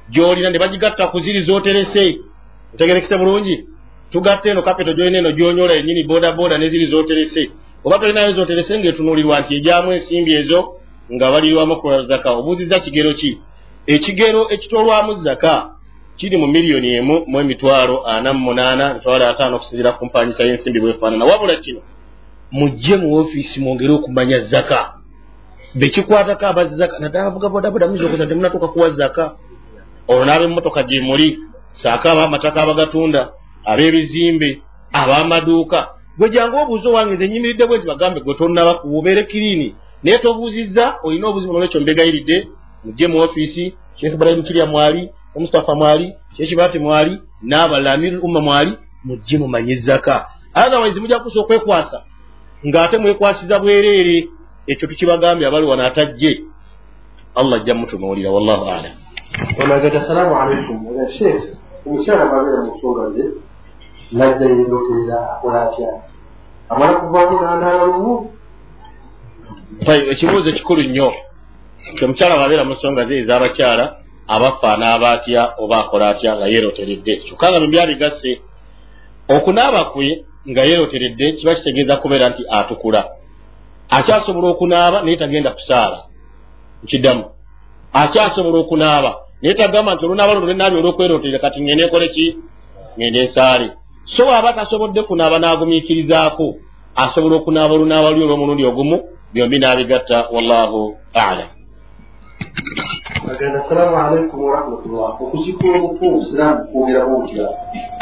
gyolina ne bagigatta ku ziri zooterese ntegerekese bulungi tugatte eno kapito gyoyina eno gyonyola yennyini boda boda ne ziri zooterese oba tolinayo zooterese ng'etunuulirwa nti egyamu ensimbi ezo nga balirwamu ku zaka obuuzizza kigero ki ekigero ekitolwamu zaka kiri mu miliyoni emu mu emitwalo ana mu munaana mitwalo ataano okusinziira ku mpanyisa y'ensimbi bwefaanana wabula kino mujje mu ofiisi mwongere okumanya zaka bekikwatako abazi zaka naddala avuga bodaboda muyinza okuza temunatuuka kuwa zaka olwo n'ab'emmotoka gye muli saako ab'amataka abagatunda ab'ebizimbe ab'amaduuka gwe jangu obuuza owange nze nyimiridde bwe nti bagambe gwe tonnaba kuwobeere kiriini naye tobuuzizza olina obuzibu nolwekyo mbegayiridde mujje mu ofiisi Sheikh Ibrahim Kirya mwali Mustafa mwali Sheikh Bati mwali n'abalala Amirul Umma mwali mujje mumanye zaka otherwise mujja kusa okwekwasa ng'ate mwekwasiza bwereere ekyo tukibagambye abali wano atajje Allah ajja mutunuulira wallahu a'lam. Wamagata salamu alaikum wa Sheikh omukyala babeera mu nsonga ze najja yeeroterera akola atya amala kuvaamu n'andaala lumu ekibuuzo kikulu nnyo omukyala babeera mu nsonga ze ez'abakyala abafaana abaatya oba akola atya nga yeeroteredde kyokka nga byali bigasse okunaaba kwe nga yeeroteredde kiba kitegeeza kubeera nti atukula akyasobola okunaaba naye tagenda kusaala nkiddamu akyasobola okunaaba naye tagamba nti olunaaba luno nenaabi olw'okweroterera kati ngende ekole ki ngende esaale so aba tasobodde kunaaba n'agumiikirizaako asobola okunaaba olunaaba luli olw'omulundi ogumu byombi n'abigatta wallahu a'lam. Agenda assalamu alaikum wa rahmatullah okuzikula omufu Islam kwogeramu otya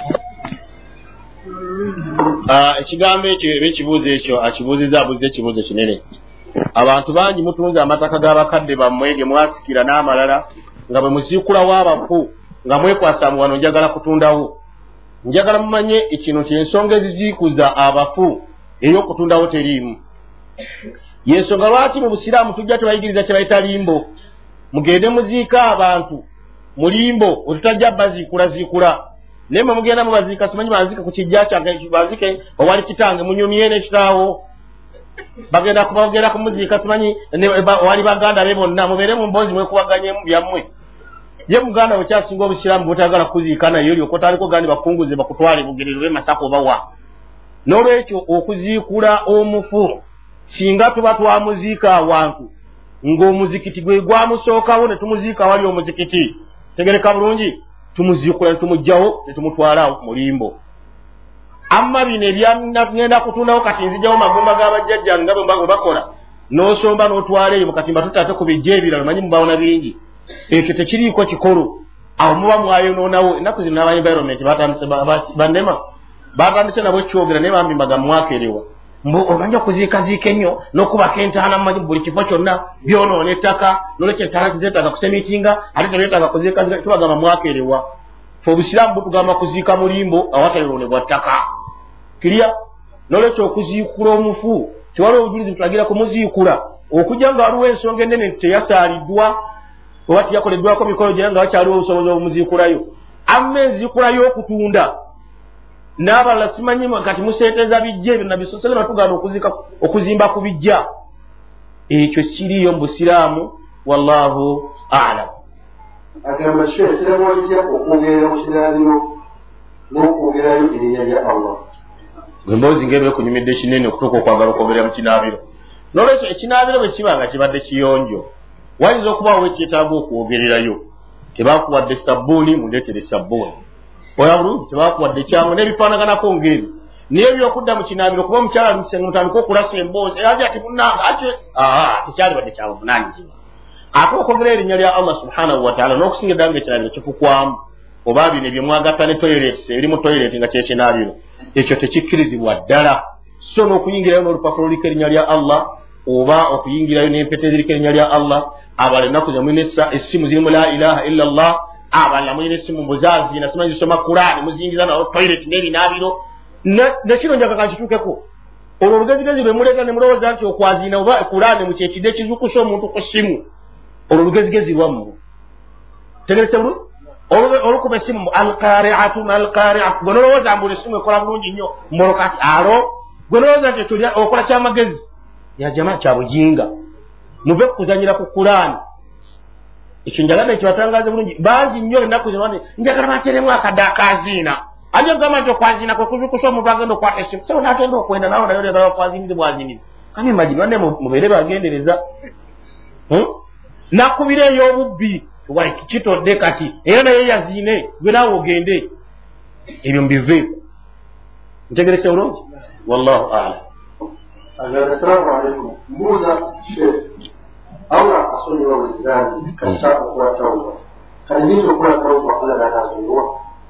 ekigambo ekyo eba ekibuuzo ekyo akibuuzizza abuuza ekibuuzo kinene abantu bangi mutunze amataka g'abakadde bammwe ge mwasikira n'amalala nga bwe muziikulawo abafu nga mwekwasa mu wano njagala kutundawo njagala mumanye ekino kyensonga eziziikuza abafu ey'okutundawo teriimu yensonga lwaki mu busiraamu tujja tebayigiriza kye bayita limbo mugende muziika abantu mu limbo otutajja baziikula ziikula naye mwe mugenda mubaziika simanyi baziika ku kijja kyange baziike owali kitange munyumye n'ekitaawo bagenda kubagenda kumuziika simanyi wali baganda be bonna mubeere mu mboozi mwekubaganyemu byammwe ye muganda bwe kyasinga obusiraamu bwetagala kuziika naye olyoka otandika gandi bakunguze bakutwale bugerero be masaka obawa n'olwekyo okuziikula omufu singa tuba twamuziika awantu ng'omuzikiti gwe gwamusookawo ne tumuziika wali omuzikiti tegereka bulungi tumuziikula ne tumugjawo ne tumutwala mu limbo amma bino ebyagenda kutundawo kati nzijjawo magumba g'abajjajjange nga bwe bakola n'osomba n'otwala eyo mu katimba tutate ku bijja ebirala manyi mubawona bingi ekyo tekiriiko kikolo awo muba mwayonoonawo ennaku zino n'aba environment batandise bannema batandise nabo kyogera naye bambi mbaga mwakerewa omanyi okuziikaziika ennyo n'okubako entaana mumanyi buli kifo kyonna byonoona ettaka nolwekyo entaana tizeetaaga kusemiitinga ate tebeetaaga kuziikaziika tubagamba mwakerewa fe obusiraamu butugamba kuziika mulimbo awataleronebwa ttaka kirya nolwekyo okuziikula omufu tewaliwo obujulizi butulagira kumuziikula okujja nga waliwo ensonga ennene teyasaaliddwa oba tiyakoleddwako mikolo gyera nga wakyaliwo obusobozi obumuziikulayo amma enziikulayo okutunda n'abalala simanyi kati museeteza bijja ebyo nabisosole batugana okuzika okuzimba ku bijja ekyo kiriyo mu busiraamu wallahu a'lam. agamba sheekh kiramwajja okwongerera mu kiraabiro n'okwongerayo erinnya lya Allah emboozi ng'ebyo kunyumidde kinene okutuuka okwagala okwogerera mu kinaabiro n'olwekyo ekinaabiro bwe kiba nga kibadde kiyonjo wayinza okubaawo wekyetaaga okwogererayo tebakuwadde sabbuuni mundeetere sabbuuni oya bulungi tebakuwadde kyangu n'ebifaanaganako ng'ebyo naye byokudda mu kinaabiro kuba omukyala mutandika okulasa emboozi ati ati munnanga ati aa tekyali badde kya buvunaanyizibwa ate okwogera erinnya lya Allah subhanahu wa ta'ala n'okusinga eddala ng'ekinaabiro kifukwamu oba bino ebyo mwagatta ne toyireti eri mu toyireti nga kyekinaabiro ekyo tekikkirizibwa ddala so n'okuyingirayo n'olupapula oliko erinnya lya Allah oba okuyingirayo n'empeta eziriko erinnya lya Allah abalala ennaku ze mulina essimu zirimu la ilaha illa Allah abalala mulina essimu mbuzaazi nasimanyi zisoma Qur'ani muzingiza nawo toyireti n'ebinaabiro nekino njaga kankituukeko olwo olugezigezi lwe muleeta ne mulowooza nti okwaziina oba Qur'ani mu kyekidde kizukusa omuntu ku ssimu olwo olugezigezi lwammwe tegerese bulungi olukuba essimu alqari'atu alqari'atu gwe nolowooza mbu essimu ekola bulungi nnyo mbolokati alo gwe nolowooza nti ekyo okola kyamagezi ya jamaa kya bujinga muve kuzanyira ku Qur'ani ekyo njagala ekibatangaze bulungi bangi nnyo ennaku zino bani njagala bateremu akadda akaziina ate ogamba nti okwaziina kwe kubikusa omuntu agenda okwata essimu so naagenda okwenda nawe nayo oyagala okwazinize bwazinize kani imagine banne mubeere bagendereza nakubira ey'obubbi wai kitodde kati era naye yaziine gwe naawe ogende ebyo mbiveeko ntegerese bulungi wallahu alam. Assalamu alaikum. Mbuuza Sheikh, Allah asonyiwa buli zambi kasita okukola tawuba kati nyiza okukola tawuba Allah n'ataasonyiwa.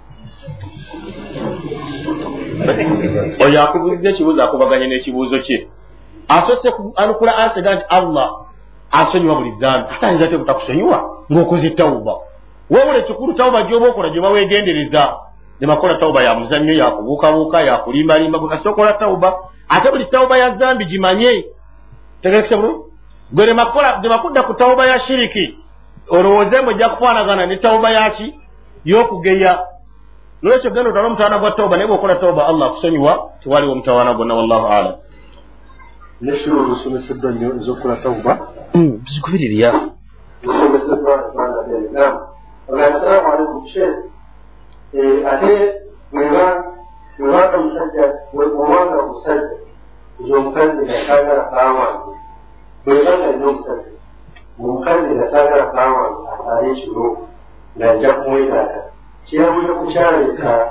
Oyo akubuuliza ekibuuzo akubaganye n'ekibuuzo kye asose anukula ansega nti Allah asonyiwa buli zambi ate ayinza ate butakusonyiwa ng'okoze tawuba wabula ekikulu tawuba gy'oba okola gye baweegendereza ne bakola tawuba ya muzannyo yakubuukabuuka yakulimbalimba gwe kasita okola tawuba ate buli tawuba ya zambi gimanye tegerekese bulungi gwe ne bakudda ku tawuba ya shiriki olowooze mbu ojja kufaanagana ne tawuba yaki y'okugeya nolwekyo genda otwala omutawaana gwa tawuba naye bw'okola tawuba Allah akusonyiwa tewaliwo omutawaana gwonna wallahu alam. Neshiro lusomeseddwa nnyo ez'okukola tawuba bizikubirira lusomeseddwa naam. Assalamu alaikum Sheikh. Ate bweba bwebanga omusajja bwobanga omusajja ng'omukazi nga saagala kaawange bwebanga nnyo omusajja ng'omukazi nga saagala kaawange asaale ekiro nga nja kumwetaaga kirabule kukyaleka.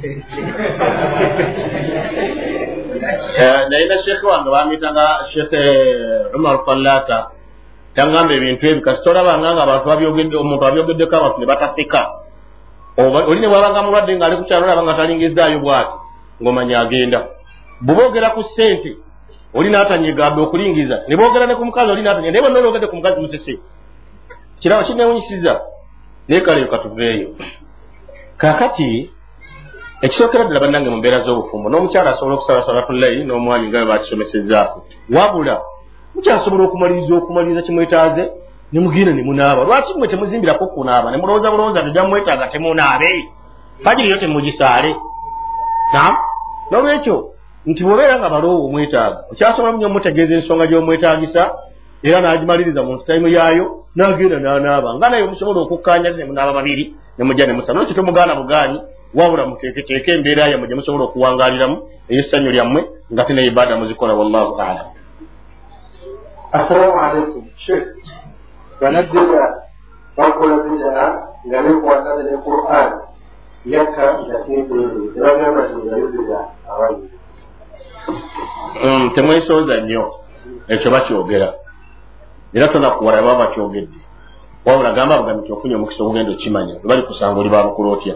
nayina sheekhe wange bamuyitanga sheekhe Umar Fallata tangamba ebintu ebyo kasita olabanga nga abantu babyogedde omuntu abyogeddeko abantu ne bataseka oli ne bwabanga mulwadde ng'ali ku kyalo olaba nga talingizaayo bw'ati ng'omanya agenda bw'boogera ku ssente oli n'atanyigambe okulingiza ne boogera ne ku mukazi oli n'atanya naye bonna ologedde ku mukazi musese kiraba kinewunyisiza naye kale yo katuveeyo kaakati ekisookera ddala bannange mu mbeera z'obufumbo n'omukyala asobola okusala salatullayiri n'omwami nga bwe bakisomesezzaako wabula mukyasobola okumaliriza okumaliriza kimwetaaze ne mugenda ne munaaba lwaki mmwe temuzimbirako kunaaba ne mulowooza bulowooza tujja mumwetaaga temunaabe fajiri yo temugisaale naam n'olwekyo nti bw'obeera nga baloowo omwetaaga okyasobola nnyo mutegeeza ensonga gy'omwetaagisa era n'agimaliriza mu ntaimu yaayo n'agenda n'anaaba nga naye musobola okukkaanya ne munaaba babiri ne mujja ne musaba nolwekyo temugaana bugaanyi wabula muteeketeeke embeera yammwe gye musobola okuwangaaliramu ey'essanyu lyammwe nga te ne ibaada muzikola wallahu alam. Assalamu alaikum Sheikh. Banadira bakola bid'a nga bekwasana ne Qur'an yakka nga tinkululu tebagamba nti nga bid'a abayi. Temwesooza nnyo ekyo bakyogera era tonakuwala baba bakyogedde wabula gamba bugambi nti ofunye omukisa ogugenda okimanya bwe bali kusanga oli baabukula otya.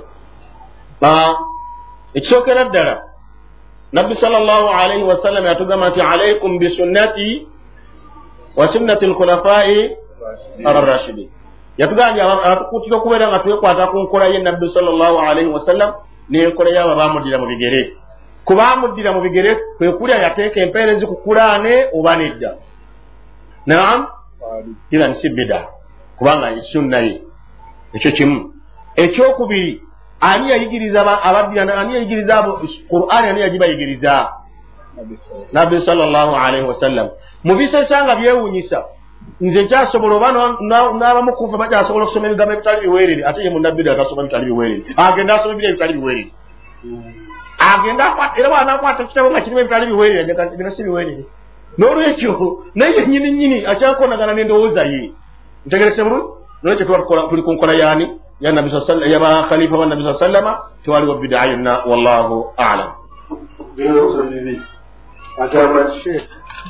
Ekisookera ddala nabbi sallallahu alaihi wasallam yatugamba nti alaikum bisunnati wa sunnati alkhulafai arrashidin yatugambye atukutira okubeera nga twekwata ku nkola ye nabbi sallallahu alaihi wasallam n'enkola y'abo baamuddira mu bigere kubaamuddira mu bigere kwe kulya yateeka empeerezi ku kulaane oba nedda naam ila nsi bida kubanga sunna ye ekyo kimu. Ekyokubiri ani yayigiriza abaddira ani yayigiriza abo Qur'ani ani yagibayigiriza nabbi sallallahu alaihi wasallam mu bisesanga byewunyisa nze kyasobola oba n'abamu kuva bakyasobola okusoma ebigambo ebitali biweerere ate ye munabbi atasoma bitali biweerere agenda asoma ebiri ebitali biweerere agenda era bw'anaakwata ekitabo nga kirimu ebitali biweerere agenda si biweerere n'olwekyo naye yennyini nnyini akyakonagana n'endowooza ye ntegerese bulungi nolwekyo tuli ku nkola yaani ya nabbi yaba khalifa wa nabbi sallama tewaliwo bidaa yonna wallahu alam. Birozo bibi agamba Sheikh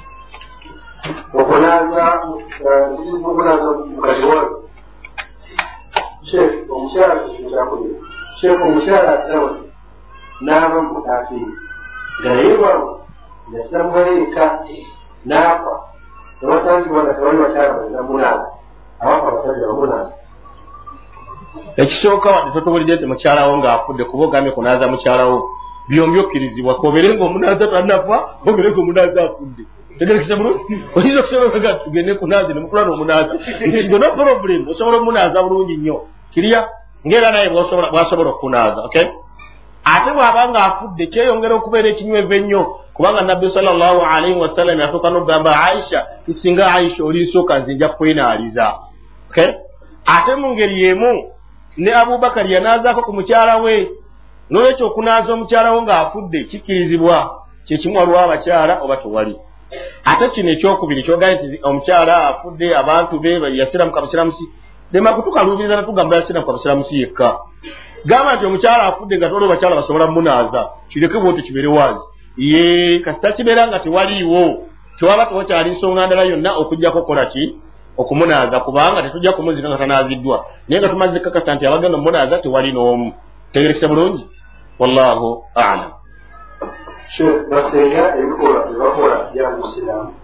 okunaza okunaza mukati wange Sheikh omukyala kyakulira Sheikh omukyala atawa n'aba mukafiri gayewamu yasamwaleeka n'afa newasangibwa nga tewali bakyala bamunaza abafa abasajja bamunaza. Ekisooka wadde totowulidde nti mukyalawo ng'afudde kuba ogambye kunaaza mukyalawo byombi okkirizibwa kobeere ng'omunaaza tannafa obeere ng'omunaaza afudde tegerekese bulungi oyinza okusobola nga tugende kunaaza ne mukula n'omunaaza nti no problem osobola omunaaza bulungi nnyo kirya ng'era naye bw'asobola okukunaaza okay. Ate bw'aba ng'afudde kyeyongera okubeera ekinywevu ennyo kubanga nabbi sallallahu alaihi wasallam yatuuka n'okugamba Aisha kisinga Aisha oli nsooka nze nja kwenaaliza okay. ate mu ngeri yemu ne Abubakari yanaazaako ku mukyala we. N'olwekyo okunaaza omukyala wo ng'afudde kikkirizibwa, kye kimu waliwo abakyala oba tewali. Ate kino ekyokubiri kyogaye nti omukyala afudde abantu be yasiramuka busiramusi, dema kutukaluubiriza natugamba yasiramuka busiramusi yekka. Gamba nti omukyala afudde nga tolwo bakyala basobola munaaza, kireke bwotyo kibeere waazi. Ye kasita kibeera nga tewaliiwo, tewaba tewakyali nsonga ndala yonna okujjako okukola ki? Okumunaaza, kubanga tetujja kumuzika nga tanaaziddwa. Naye nga tumaze kakasa nti abagenda omunaaza tewali n'omu. Tegerekese bulungi? Wallahu a'lam. Sheikh, basenga ebikola ebakola bya Musiraamu.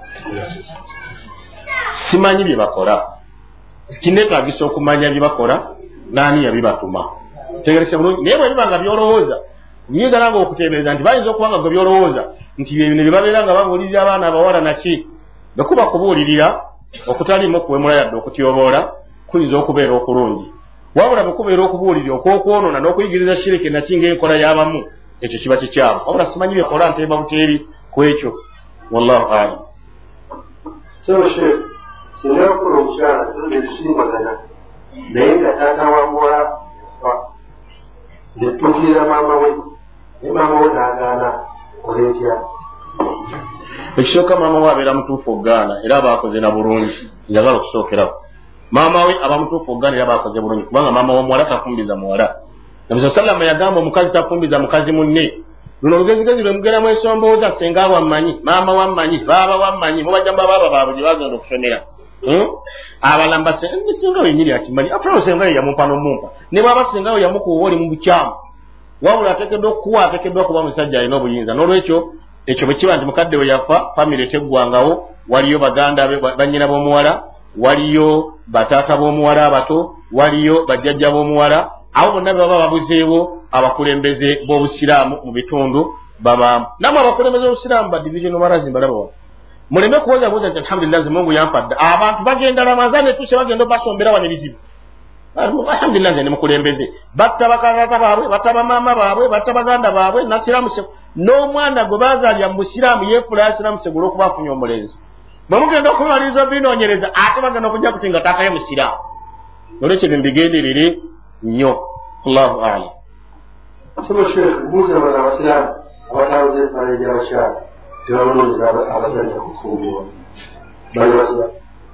Simanyi bye bakola. Kineetaagisa okumanya bye bakola n'ani yabibatuma. Tegerekese bulungi. Naye bwe biba nga byolowooza, byegala nga okuteebereza nti bayinza okuba nga gwe byolowooza nti bye bino bye babeera nga babuulirira abaana abawala naki. Bwe kuba kubuulirira okutalimu okuwemula yadde okutyoboola kuyinza okubeera okulungi. Wabula bwe kubeera okubuulirira okwokwonoona n'okuyigiriza shiriki naki ng'enkola y'abamu, ekyo kiba kikyamu. Wabula simanyi byekola nteeba buteeri ku ekyo. Wallahu a'lam. So Sheikh, singa okola omukyala tulina ebisimbagana naye nga taata wa muwala yafa ne tufiira maama we ne maama we n'agaana oleetya. Ekisooka maama we abeera mutuufu okugaana era abaakoze na bulungi, njagala okusookerawo. Maama we aba mutuufu okugaana era abaakoze bulungi, kubanga maama w'omuwala tafumbiza muwala. Nabi sallama yagamba omukazi tafumbiza mukazi munne. Luno olugezigezi lwe mugeramu esombooza senga wammanyi, maama wammanyi, baaba wammanyi, mubajjamba baaba baabwe gye bagenda okusomera. Abalamba senga wenyini akimanyi, afulawo senga ye yamumpa n'omumpa. Ne bw'aba senga we yamukuwa oli mu bukyamu. Wabula ateekeddwa okuwa, ateekeddwa kuba musajja alina obuyinza. N'olwekyo ekyo bwe kiba nti mukadde we yafa, famire teggwangawo, waliyo baganda be bannyina b'omuwala, waliyo bataata b'omuwala abato, waliyo bajjajja b'omuwala. Abo bonna baba babuzeewo abakulembeze b'obusiraamu mu bitundu babaamu. Namwe abakulembeze b'obusiraamu ba division barazi mbalaba wa. Muleme kuwoza buuza nti alhamdulillah Mungu yampadde. Abantu bagenda Ramadhani etuuse bagenda basombera wano ebizibu. Alhamdulillah nze ne mukulembeze. Batta bakazata baabwe, batta bamaama baabwe, batta baganda baabwe, nasiraamu se. N'omwana gwe baazaalya mu busiraamu yeefula siraamu segula okuba afunye omulenzi. Bwe mugenda okumaliriza binoonyereza ate bagenda okujja kutinga taakaye musiraamu. Olwekyo bye mbigenderere nnyo. Allahu a'lam. Sema Sheikh, mbuuza bano abasiraamu abataabuze ebifaananyi by'abakyala tebalondoza abasajja kufumbirwa. Bali basira.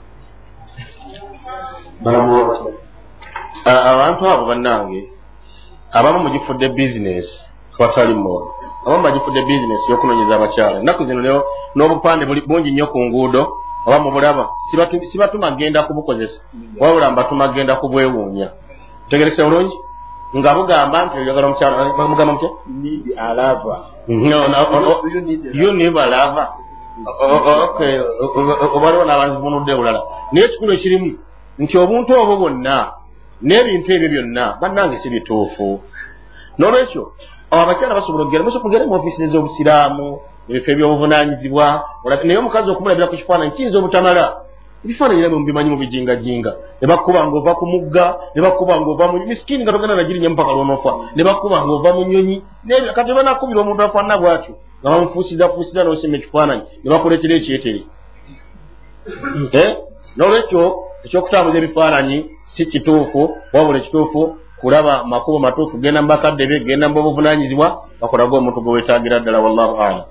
Balamuwa basira. Abantu abo bannange abamu mugifudde bizinesi watali mmoyo. Abamu bagifudde bizinesi y'okunoonyeza abakyala. Ennaku zino leo n'obupande bungi nnyo ku nguudo oba mu bulaba. Sibatuma genda kubukozesa. Wabula mbatuma genda kubwewuunya. Tegerekese bulungi? Nga bugamba nti oyagala omukyala mugamba mutya? Need a lover. No, no, you need a lover. Okay, obaliwo n'abantu bunudde bulala. Naye ekikulu ekirimu nti obuntu obwo bwonna n'ebintu ebyo byonna bannange si bituufu. N'olwekyo abakyala basobola okugera musobola okugera mu ofiisi z'obusiraamu, ebifo ebyobuvunaanyizibwa, naye omukazi okumulabira ku kifaananyi kiyinza obutamala. Ebifaananyi era mubimanyi mubijingajinga. Ne bakuba ng'ova ku mugga, ne bakuba ng'ova mu misikini nga togenda nagirinya mpaka lw'onoofa, ne bakuba ng'ova mu nnyonyi. Kati banakubira omuntu afaanana bw'atyo nga bamufuusizafuusiza n'osima ekifaananyi ne bakuleetera ekyetere. N'olwekyo ekyokutambuza ebifaananyi si kituufu, wabula ekituufu kulaba makubo matuufu, genda mu bakadde be, genda mu buvunaanyizibwa, bakolaga omuntu gwe weetaagira ddala. Wallahu a'lam.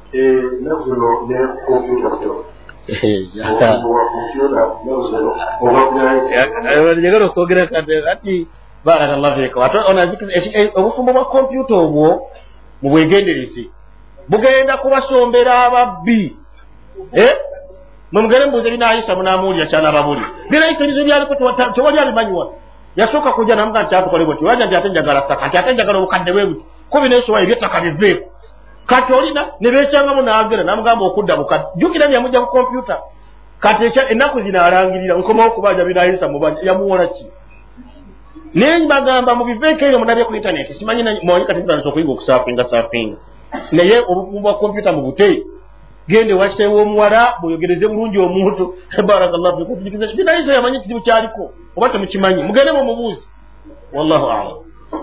Njagala okwogera kati barakallahu fiikum. Obufumbo bwa kompyuta obwo mu bwegenderezi bugenda kubasombera ababbi. Mwe mugere mbuuze binaayisa munaamuwulira kyanaababulira. Binaayisa ebizo byaliko tewali abimanyiwa. Yasooka kujja namuga nti atukole bweti, wajja nti ate njagala ttaka, nti ate njagala obukadde bwe buti, kubi n'esobola eby'ettaka biveeko. Kati olina ne beekyangamu n'agera n'amugamba okudda bukadde. Jjukira yamujja ku kompyuta. Kati ennaku zino alangirira nkomawo kubanja binaayisa mubanja yamuwola ki? Naye bagamba mu biveeko ebyo munabye ku intaneti, simanyi mwanyi kati mutandisa okuyiga okusaafinga saafinga. Naye obufumbo bwa kompyuta mu bute gende wakiteewo omuwala bw'oyogereze bulungi omuntu barakallahu fiikum. Binaayisa yamanyi ekizibu kyaliko oba temukimanyi, mugende mu mubuuzi. Wallahu a'lam.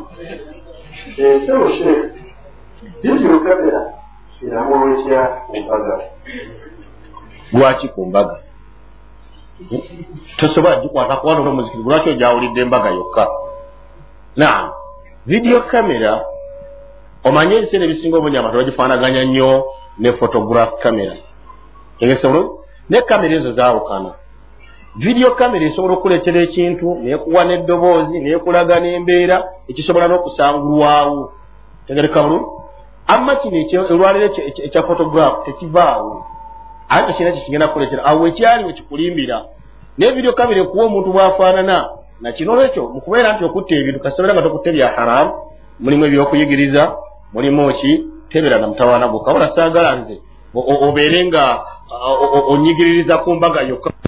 Sebo Sheikh, video kamera inamuwekya ku mbaga. Lwaki ku mbaga? tosobola gikwata kuwano olwomuzikiriza lwaki ogyawulidde embaga yokka. Naam, video camera omanye ebiseera ebisinga obungi abantu bagifaanaganya nnyo ne photograph camera. Tegese bulungi ne kamera ezo zaawukana. Video camera esobola okuleetera ekintu neekuwa n'eddoboozi neekulaga n'embeera ekisobola n'okusangulwawo. Tegereka bulungi. Amma kino olwaliro ekya photograph tekivaawo. Ate kino kigenda kuleetera awo ekyali we kikulimbira. Ne video camera ekuwa omuntu bw'afaanana na kino lwekyo mu kubeera nti okutta ebintu kasobera nga tokutte bya haramu mulimu ebyokuyigiriza mulimu ki tebera na mutawaana gwo kawula saagala nze obeere nga onyigiririza ku mbaga yokka.